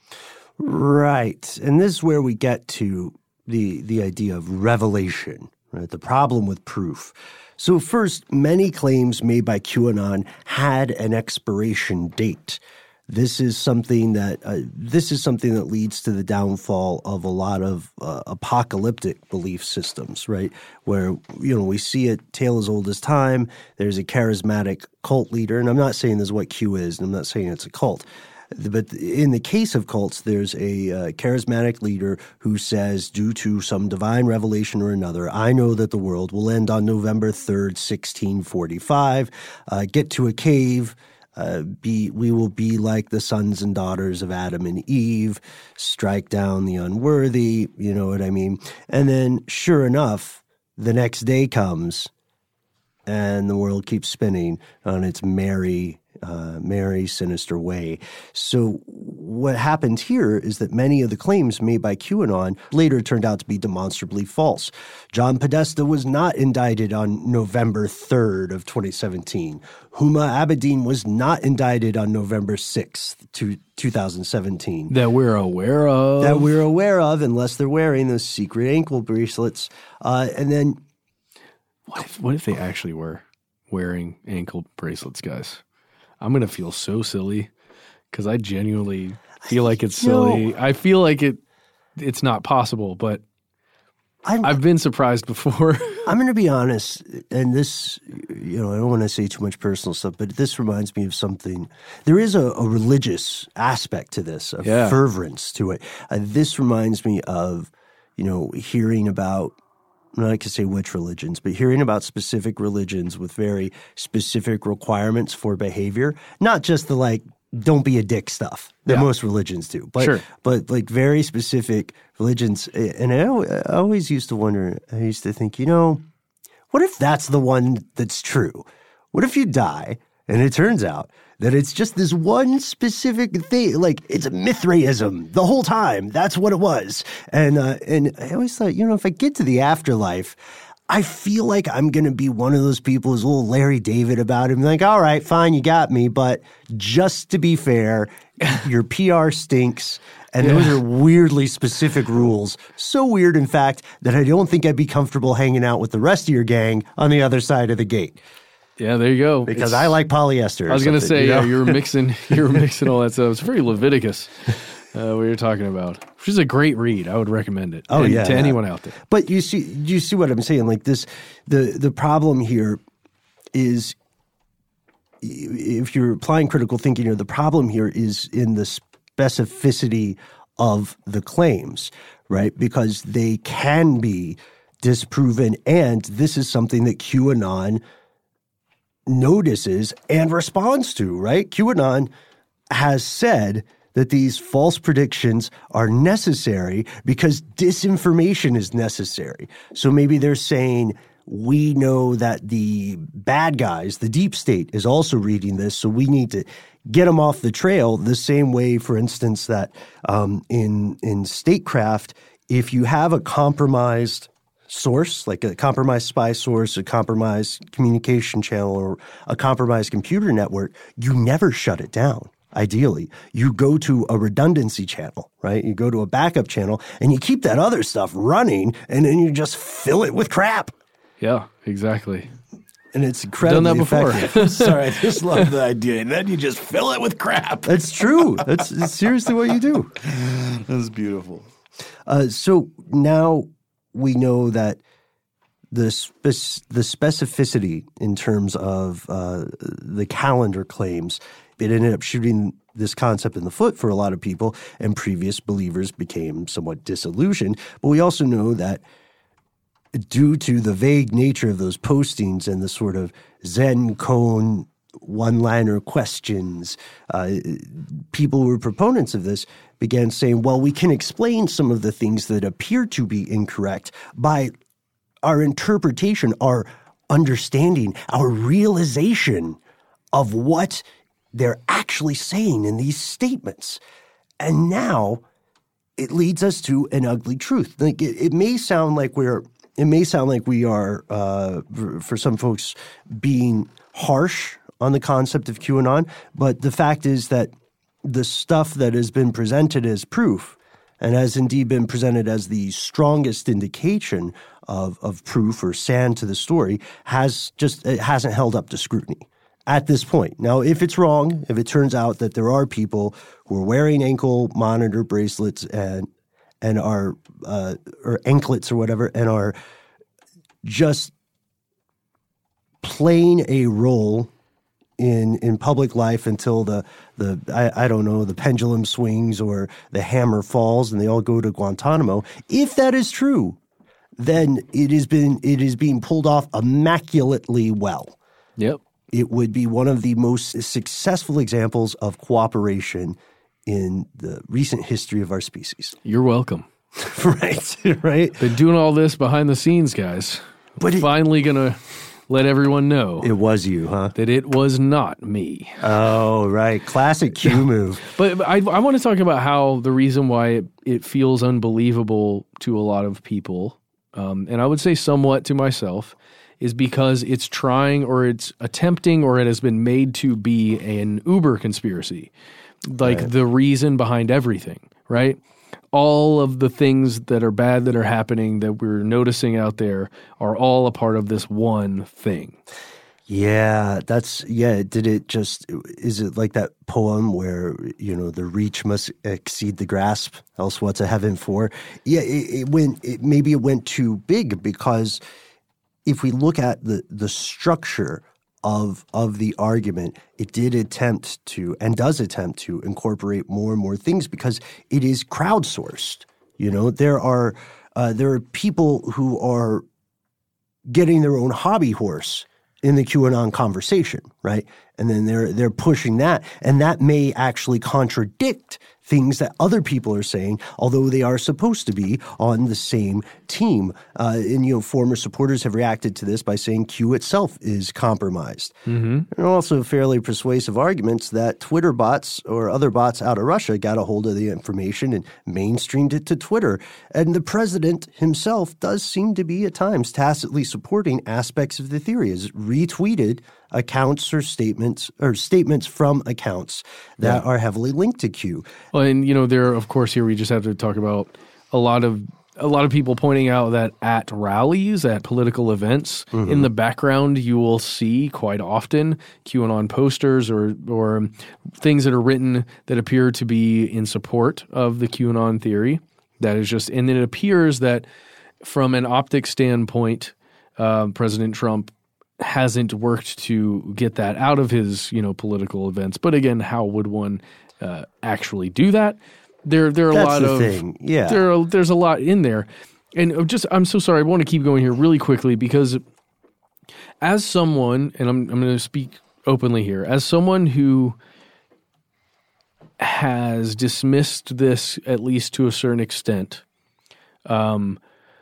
Right. And this is where we get to the the idea of revelation, right? The problem with proof. So first, many claims made by QAnon had an expiration date. This is something that uh, this is something that leads to the downfall of a lot of uh, apocalyptic belief systems, right? Where, you know, we see a tale as old as time. There's a charismatic cult leader, and I'm not saying this is what Q is, and I'm not saying it's a cult. But in the case of cults, there's a uh, charismatic leader who says, due to some divine revelation or another, I know that the world will end on November third, sixteen forty-five. Uh, get to a cave. Uh, be we will be like the sons and daughters of Adam and Eve, strike down the unworthy, you know what I mean? And then, sure enough, the next day comes, and the world keeps spinning on its merry, uh, merry, sinister way. So what happened here is that many of the claims made by QAnon later turned out to be demonstrably false. John Podesta was not indicted on November third of twenty seventeen. Huma Abedin was not indicted on November sixth, to two thousand seventeen. That we're aware of. That we're aware of, unless they're wearing those secret ankle bracelets. Uh, and then What if, what if they actually were wearing ankle bracelets, guys? I'm going to feel so silly because I genuinely feel like it's silly. No. I feel like it. It's not possible, but I'm, I've been surprised before. I'm going to be honest, and this, you know, I don't want to say too much personal stuff, but this reminds me of something. There is a, a religious aspect to this, a Yeah. fervence to it. Uh, this reminds me of, you know, hearing about, I'm not going to say which religions, but hearing about specific religions with very specific requirements for behavior, not just the like, don't be a dick stuff that Yeah. most religions do, but Sure. but like very specific religions. And I, al- I always used to wonder, I used to think, you know, what if that's the one that's true? What if you die and it turns out that it's just this one specific thing, like it's a Mithraism the whole time. That's what it was. And uh, and I always thought, you know, if I get to the afterlife, I feel like I'm going to be one of those people who's a little Larry David about it. I'm like, all right, fine, you got me. But just to be fair, your P R stinks. And yeah. those are weirdly specific rules. So weird, in fact, that I don't think I'd be comfortable hanging out with the rest of your gang on the other side of the gate. Yeah, there you go. Because it's, I like polyester. I was going to say, you know? yeah, you were mixing, you were mixing all that stuff. It's very Leviticus. Uh, what you're talking about, which is a great read. I would recommend it. Oh, and, yeah, to yeah. anyone out there. But you see, you see what I'm saying? Like this, the the problem here is, if you're applying critical thinking here, the problem here is in the specificity of the claims, right? Because they can be disproven, and this is something that QAnon notices and responds to, right? QAnon has said that these false predictions are necessary because disinformation is necessary. So maybe they're saying, we know that the bad guys, the deep state, is also reading this, so we need to get them off the trail the same way, for instance, that um, in, in statecraft, if you have a compromised source, like a compromised spy source, a compromised communication channel, or a compromised computer network, you never shut it down. Ideally, you go to a redundancy channel, right? You go to a backup channel and you keep that other stuff running, and then you just fill it with crap. Yeah, exactly. And it's incredibly Done that before. effective. Sorry, I just love the idea. And then you just fill it with crap. That's true. That's, that's seriously what you do. That's beautiful. Uh, so now we know that the spec- the specificity in terms of uh, the calendar claims, it ended up shooting this concept in the foot for a lot of people, and previous believers became somewhat disillusioned. But we also know that due to the vague nature of those postings and the sort of Zen koan one-liner questions, uh, people who were proponents of this began saying, well, we can explain some of the things that appear to be incorrect by our interpretation, our understanding, our realization of what they're actually saying in these statements. And now it leads us to an ugly truth. Like it, it may sound like we're, it may sound like we are, uh, for, for some folks, being harsh on the concept of QAnon, but the fact is that the stuff that has been presented as proof, and has indeed been presented as the strongest indication of, of proof or sand to the story, has just, it hasn't held up to scrutiny at this point. Now, if it's wrong, if it turns out that there are people who are wearing ankle monitor bracelets and and are uh, or anklets or whatever, and are just playing a role in in public life until the the I, I don't know the pendulum swings or the hammer falls and they all go to Guantanamo. If that is true, then it has been it is being pulled off immaculately well. Yep. It would be one of the most successful examples of cooperation in the recent history of our species. You're welcome. Right, right. Been doing all this behind the scenes, guys. But We're it, finally gonna let everyone know it was you, huh? that it was not me. Oh, right. Classic Q move. But, but I, I want to talk about how the reason why it, it feels unbelievable to a lot of people, um, and I would say somewhat to myself, is because it's trying or it's attempting or it has been made to be an Uber conspiracy. Like Right. the reason behind everything, right? All of the things that are bad that are happening that we're noticing out there are all a part of this one thing. Yeah, that's, yeah, did it just, is it like that poem where, you know, the reach must exceed the grasp, else what's a heaven for? Yeah, it, it went, it, maybe it went too big, because if we look at the, the structure of of the argument, it did attempt to, and does attempt to, incorporate more and more things because it is crowdsourced. You know, there are uh, there are people who are getting their own hobby horse in the QAnon conversation, right? And then they're they're pushing that, and that may actually contradict things that other people are saying, although they are supposed to be on the same team. Uh, and, you know, former supporters have reacted to this by saying Q itself is compromised. Mm-hmm. And also fairly persuasive arguments that Twitter bots or other bots out of Russia got a hold of the information and mainstreamed it to Twitter. And the president himself does seem to be at times tacitly supporting aspects of the theory, as retweeted accounts or statements or statements from accounts that yeah. are heavily linked to Q. Well, and you know, there, of course, here we just have to talk about a lot of a lot of people pointing out that at rallies, at political events, mm-hmm. in the background, you will see quite often QAnon posters or or things that are written that appear to be in support of the QAnon theory. That is just, and it appears that from an optic standpoint, uh, President Trump hasn't worked to get that out of his, you know, political events. But again, how would one uh, actually do that? There, there are a That's lot the of thing. Yeah. There, are, there's a lot in there, and just I'm so sorry. I want to keep going here really quickly because, as someone, and I'm I'm going to speak openly here, as someone who has dismissed this at least to a certain extent, um.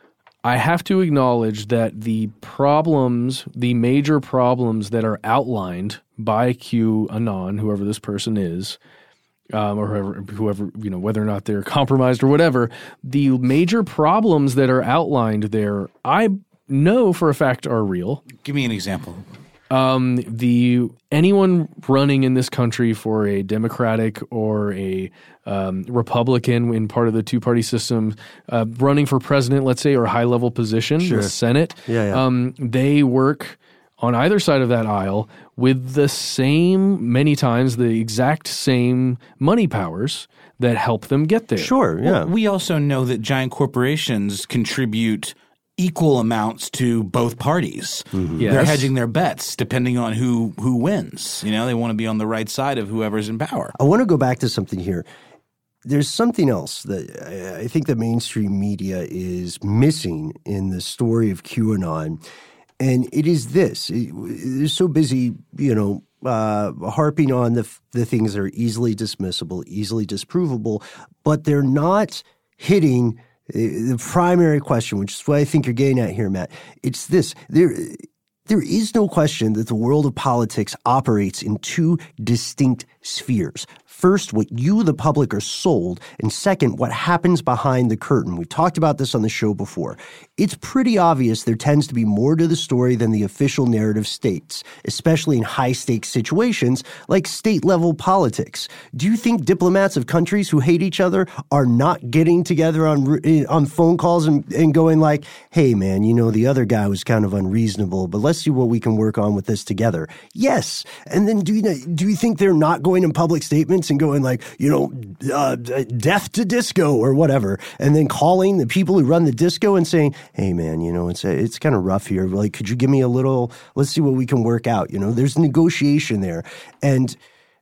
I have to acknowledge that the problems, the major problems that are outlined by QAnon, whoever this person is, um, or whoever, whoever, you know, whether or not they're compromised or whatever, the major problems that are outlined there, I know for a fact are real. Give me an example. Um, the anyone running in this country for a Democratic or a um, Republican in part of the two-party system, uh, running for president, let's say, or a high-level position, sure. the Senate, yeah, yeah. Um, they work on either side of that aisle with the same, many times, the exact same money powers that help them get there. Sure, yeah. Well, we also know that giant corporations contribute equal amounts to both parties. Mm-hmm. Yes. They're hedging their bets depending on who who wins. You know, they want to be on the right side of whoever's in power. I want to go back to something here. There's something else that I think the mainstream media is missing in the story of QAnon, and it is this. They're so busy, you know, uh, harping on the the things that are easily dismissible, easily disprovable, but they're not hitting the primary question, which is what I think you're getting at here, Matt. It's this. There, there is no question that the world of politics operates in two distinct spheres. First, what you, the public, are sold, and second, what happens behind the curtain. We've talked about this on the show before. It's pretty obvious there tends to be more to the story than the official narrative states, especially in high-stakes situations like state-level politics. Do you think diplomats of countries who hate each other are not getting together on on phone calls and, and going like, hey, man, you know, the other guy was kind of unreasonable, but let's see what we can work on with this together? Yes. And then do you, do you think they're not going in public statements and going like, you know, uh, death to disco or whatever, and then calling the people who run the disco and saying, hey, man, you know, it's it's kind of rough here. Like, could you give me a little, let's see what we can work out. You know, there's negotiation there. And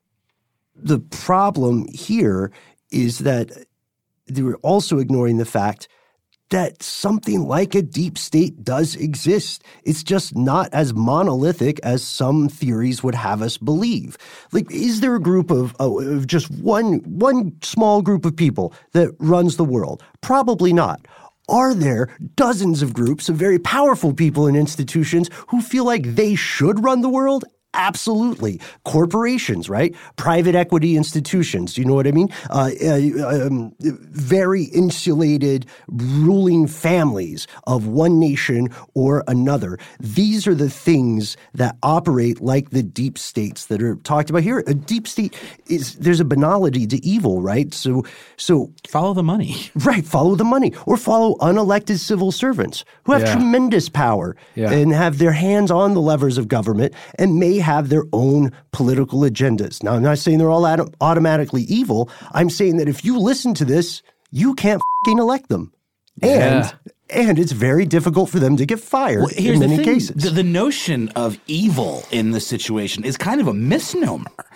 the problem here is that they were also ignoring the fact that something like a deep state does exist. It's just not as monolithic as some theories would have us believe. Like, is there a group of, of just one one small group of people that runs the world? Probably not. Are there dozens of groups of very powerful people and institutions who feel like they should run the world? Absolutely. Corporations, right? Private equity institutions. Do you know what I mean? Uh, uh, um, very insulated ruling families of one nation or another. These are the things that operate like the deep states that are talked about here. A deep state is, there's a banality to evil, right? So, so follow the money. Right. Follow the money, or follow unelected civil servants who have yeah. tremendous power yeah. and have their hands on the levers of government and may have their own political agendas. Now, I'm not saying they're all autom- automatically evil. I'm saying that if you listen to this, you can't f***ing elect them. And yeah. and it's very difficult for them to get fired well, here's in many the thing. cases. The, the notion of evil in this situation is kind of a misnomer.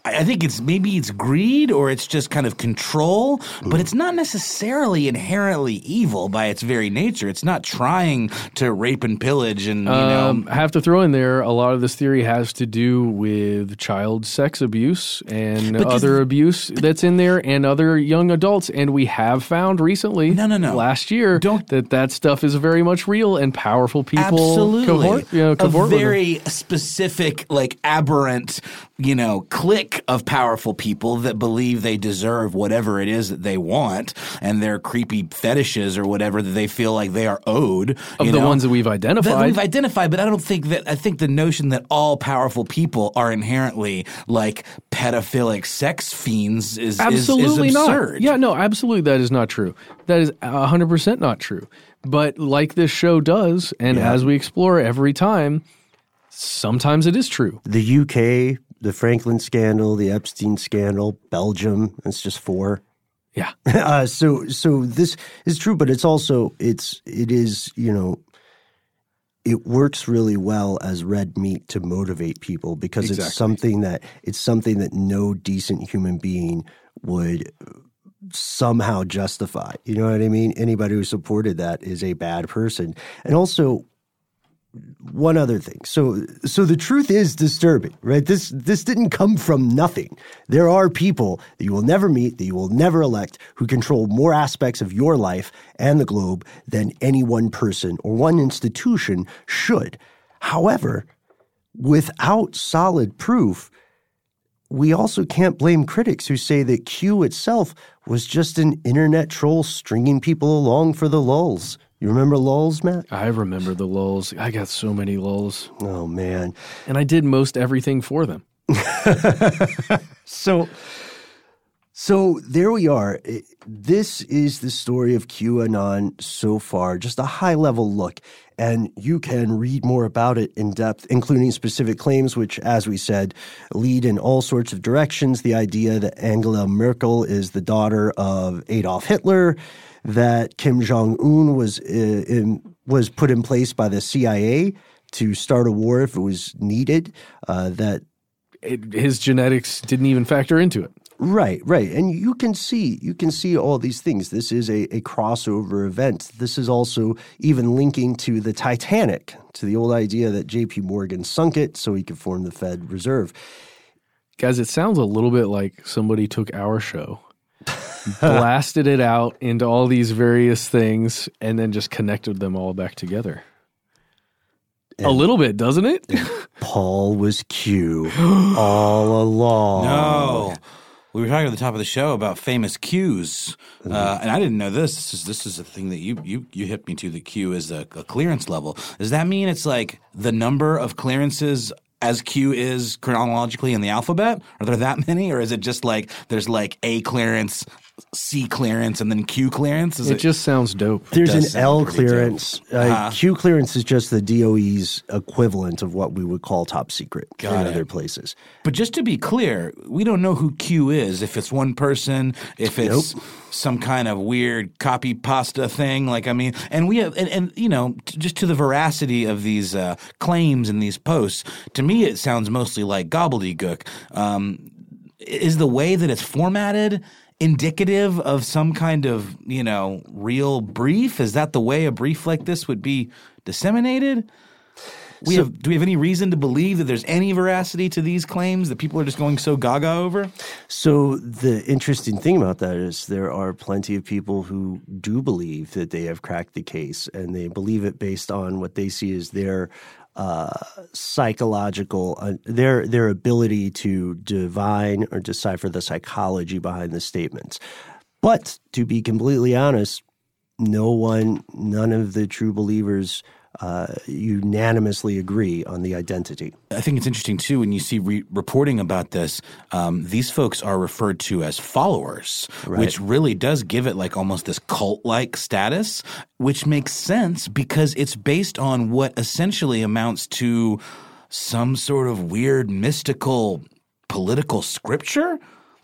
I think it's maybe it's greed or it's just kind of control, but it's not necessarily inherently evil by its very nature. It's not trying to rape and pillage and, you Um, know. I have to throw in there, a lot of this theory has to do with child sex abuse and But does- other abuse that's in there and other young adults. And we have found recently, No, no, no. last year, Don't- that that stuff is very much real and powerful people Absolutely. cohort, you know, a cohort with them. very specific, like aberrant, you know, clique of powerful people that believe they deserve whatever it is that they want and their creepy fetishes or whatever that they feel like they are owed. Of you the know? ones that we've That identified. we've identified, but I don't think that I think the notion that all powerful people are inherently like pedophilic sex fiends is Absolutely is, is not. absurd. Yeah, no, absolutely that is not true. That is one hundred percent not true. But like this show does, and Yeah. as we explore every time, sometimes it is true. The U K, the Franklin scandal, the Epstein scandal, Belgium, that's just four. Yeah. Uh, so so this is true, but it's also it's it is, you know, it works really well as red meat to motivate people because Exactly. it's something that it's something that no decent human being would somehow justify. You know what I mean? Anybody who supported that is a bad person. And also one other thing. So so the truth is disturbing, right? This this didn't come from nothing. There are people that you will never meet, that you will never elect, who control more aspects of your life and the globe than any one person or one institution should. However, without solid proof, we also can't blame critics who say that Q itself was just an internet troll stringing people along for the lulz. You remember lulz, Matt? I remember the lulz. I got so many lulz. Oh, man. And I did most everything for them. So, so there we are. It- this is the story of QAnon so far, just a high-level look. And you can read more about it in depth, including specific claims, which, as we said, lead in all sorts of directions. The idea that Angela Merkel is the daughter of Adolf Hitler, that Kim Jong-un was uh, in, was put in place by the C I A to start a war if it was needed, uh, that It, his genetics didn't even factor into it. Right, right. And you can see, you can see all these things. This is a, a crossover event. This is also even linking to the Titanic, to the old idea that J P Morgan sunk it so he could form the Fed Reserve. Guys, it sounds a little bit like somebody took our show, blasted it out into all these various things, and then just connected them all back together. a little bit, doesn't it? Paul was Q all along. No. We were talking at the top of the show about famous Qs, uh, and I didn't know this. This is this is a thing that you you you hit me to. The Q is a, a clearance level. Does that mean it's like the number of clearances as Q is chronologically in the alphabet? Are there that many, or is it just like there's like A clearance, C clearance, and then Q clearance? Is It just sounds dope. There's does an sound L pretty dope. clearance. Uh, Uh-huh. Q clearance is just the D O E's equivalent of what we would call top secret Got in it. other places. But just to be clear, we don't know who Q is. If it's one person, if it's Nope. some kind of weird copy pasta thing. Like, I mean, and we have, and, and you know, t- just to the veracity of these uh, claims and these posts, to me, it sounds mostly like gobbledygook. Um, is the way that it's formatted indicative of some kind of, you know, real brief? Is that the way a brief like this would be disseminated? We So- have, do we have any reason to believe that there's any veracity to these claims that people are just going so gaga over? So the interesting thing about that is there are plenty of people who do believe that they have cracked the case, and they believe it based on what they see as their uh, psychological, uh, their their ability to divine or decipher the psychology behind the statements. But to be completely honest, no one, none of the true believers uh, unanimously agree on the identity. I think it's interesting, too, when you see re- reporting about this, um, these folks are referred to as followers, Right. which really does give it like almost this cult-like status, which makes sense because it's based on what essentially amounts to some sort of weird mystical political scripture.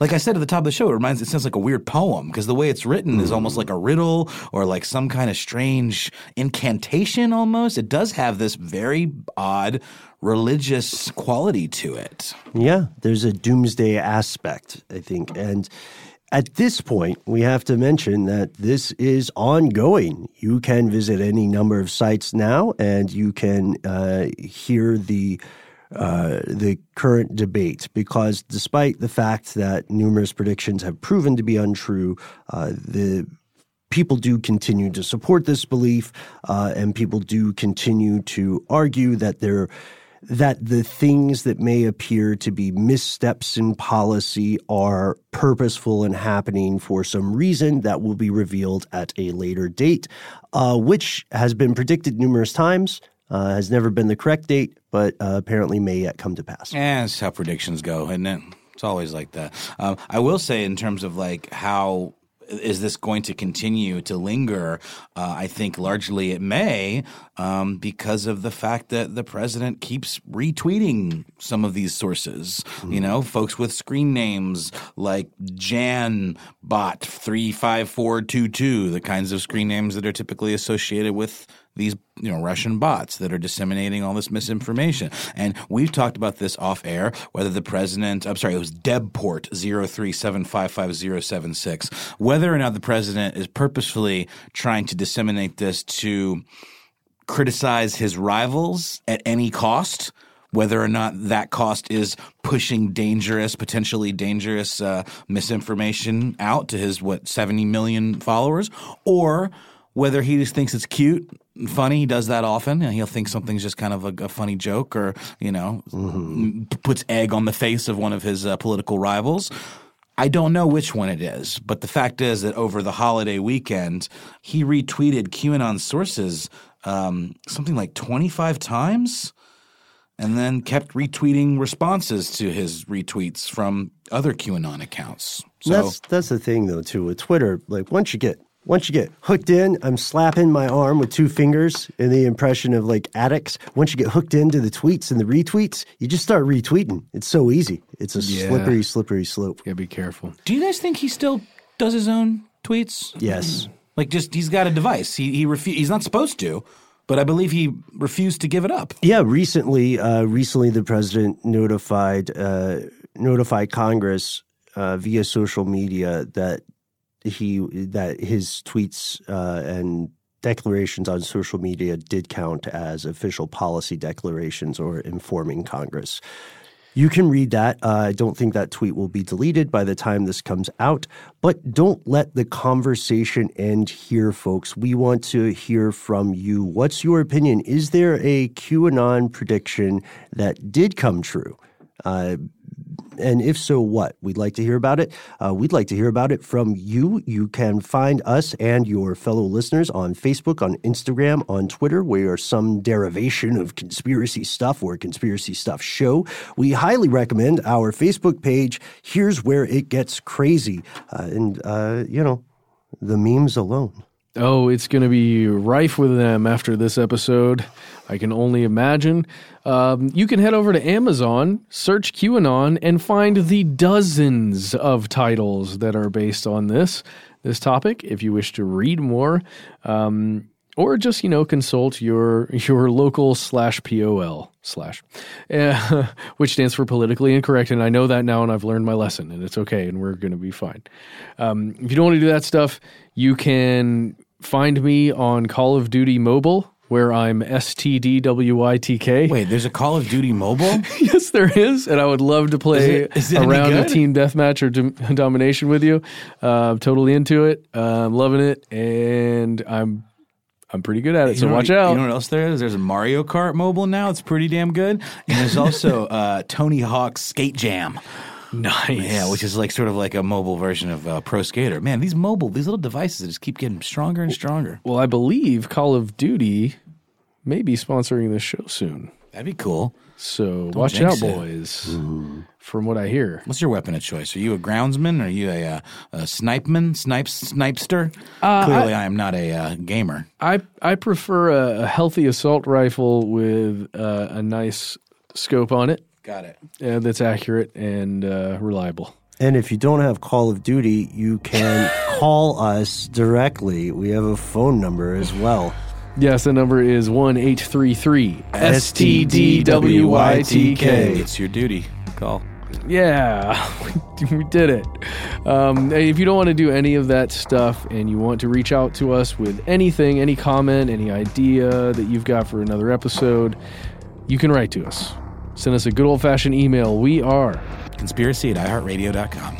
Like I said at the top of the show, it reminds it sounds like a weird poem because the way it's written is almost like a riddle or like some kind of strange incantation almost. It does have this very odd religious quality to it. Yeah, there's a doomsday aspect, I think. And at this point, we have to mention that this is ongoing. You can visit any number of sites now, and you can uh, hear the uh, the current debate. Because despite the fact that numerous predictions have proven to be untrue, uh, the people do continue to support this belief, uh, and people do continue to argue that they're that the things that may appear to be missteps in policy are purposeful and happening for some reason that will be revealed at a later date, uh, which has been predicted numerous times, uh, has never been the correct date, but uh, apparently may yet come to pass. Yeah, that's how predictions go, isn't it? It's always like that. Um, I will say in terms of like how is this going to continue to linger? Uh, I think largely it may um, because of the fact that the president keeps retweeting some of these sources. Mm. You know, folks with screen names like Jan Bot three five four two two, the kinds of screen names that are typically associated with these, you know, Russian bots that are disseminating all this misinformation. And we've talked about this off air, whether the president – I'm sorry, it was Debport zero three seven five five zero seven six, whether or not the president is purposefully trying to disseminate this to criticize his rivals at any cost, whether or not that cost is pushing dangerous, potentially dangerous uh, misinformation out to his, what, seventy million followers, or whether he just thinks it's cute – funny. He does that often, and he'll think something's just kind of a, a funny joke, or you know, mm-hmm. puts egg on the face of one of his uh, political rivals. I don't know which one it is, but the fact is that over the holiday weekend, he retweeted QAnon sources um, something like twenty-five times, and then kept retweeting responses to his retweets from other QAnon accounts. So that's that's the thing, though, too, with Twitter. Like once you get Once you get hooked in, I'm slapping my arm with two fingers in the impression of like addicts. Once you get hooked into the tweets and the retweets, you just start retweeting. It's so easy. It's a yeah. slippery, slippery slope. Yeah, be careful. Do you guys think he still does his own tweets? Yes. Like just he's got a device. He he refu- he's not supposed to, but I believe he refused to give it up. Yeah, recently, uh, recently the president notified uh, notified Congress uh, via social media that. He that his tweets uh, and declarations on social media did count as official policy declarations or informing Congress. You can read that. Uh, I don't think that tweet will be deleted by the time this comes out, but don't let the conversation end here, folks. We want to hear from you. What's your opinion? Is there a QAnon prediction that did come true? Uh, And if so, what? We'd like to hear about it. Uh, we'd like to hear about it from you. You can find us and your fellow listeners on Facebook, on Instagram, on Twitter. We are some derivation of Conspiracy Stuff or Conspiracy Stuff Show. We highly recommend our Facebook page. Here's where it gets crazy. Uh, and, uh, you know, the memes alone. Oh, it's going to be rife with them after this episode. I can only imagine. Um, you can head over to Amazon, search QAnon, and find the dozens of titles that are based on this this topic. If you wish to read more, um, or just you know consult your your local slash P O L slash, uh, which stands for politically incorrect. And I know that now, and I've learned my lesson, and it's okay, and we're going to be fine. Um, if you don't want to do that stuff, you can find me on Call of Duty Mobile, where I'm S T D W I T K. Wait, there's a Call of Duty Mobile? Yes, there is, and I would love to play is it, is it a round of team deathmatch or dom- domination with you. Uh, I'm totally into it. Uh, I'm loving it, and I'm I'm pretty good at it, you so know, watch out. You know what else there is? There's a Mario Kart Mobile now. It's pretty damn good. And there's also uh, Tony Hawk's Skate Jam. Nice. Yeah, which is like sort of like a mobile version of uh, Pro Skater. Man, these mobile, these little devices just keep getting stronger and stronger. Well, I believe Call of Duty may be sponsoring this show soon. That'd be cool. So Don't watch out, it. boys, mm. from what I hear. What's your weapon of choice? Are you a groundsman? Are you a, uh, a snipeman, snipes, snipester? Uh, Clearly, I, I am not a uh, gamer. I I prefer a, a healthy assault rifle with uh, a nice scope on it. Got it. Uh, that's accurate and uh, reliable. And if you don't have Call of Duty, you can call us directly. We have a phone number as well. Yes, the number is one eight three three S T D W Y T K. It's your duty. Call. Yeah, we did it. Um, if you don't want to do any of that stuff and you want to reach out to us with anything, any comment, any idea that you've got for another episode, you can write to us. Send us a good old-fashioned email. We are conspiracy at i heart radio dot com.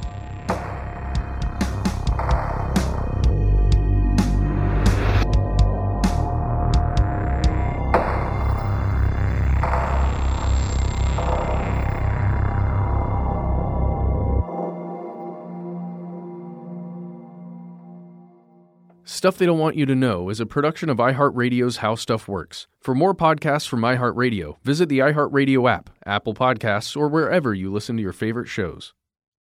Stuff They Don't Want You to Know is a production of iHeartRadio's How Stuff Works. For more podcasts from iHeartRadio, visit the iHeartRadio app, Apple Podcasts, or wherever you listen to your favorite shows.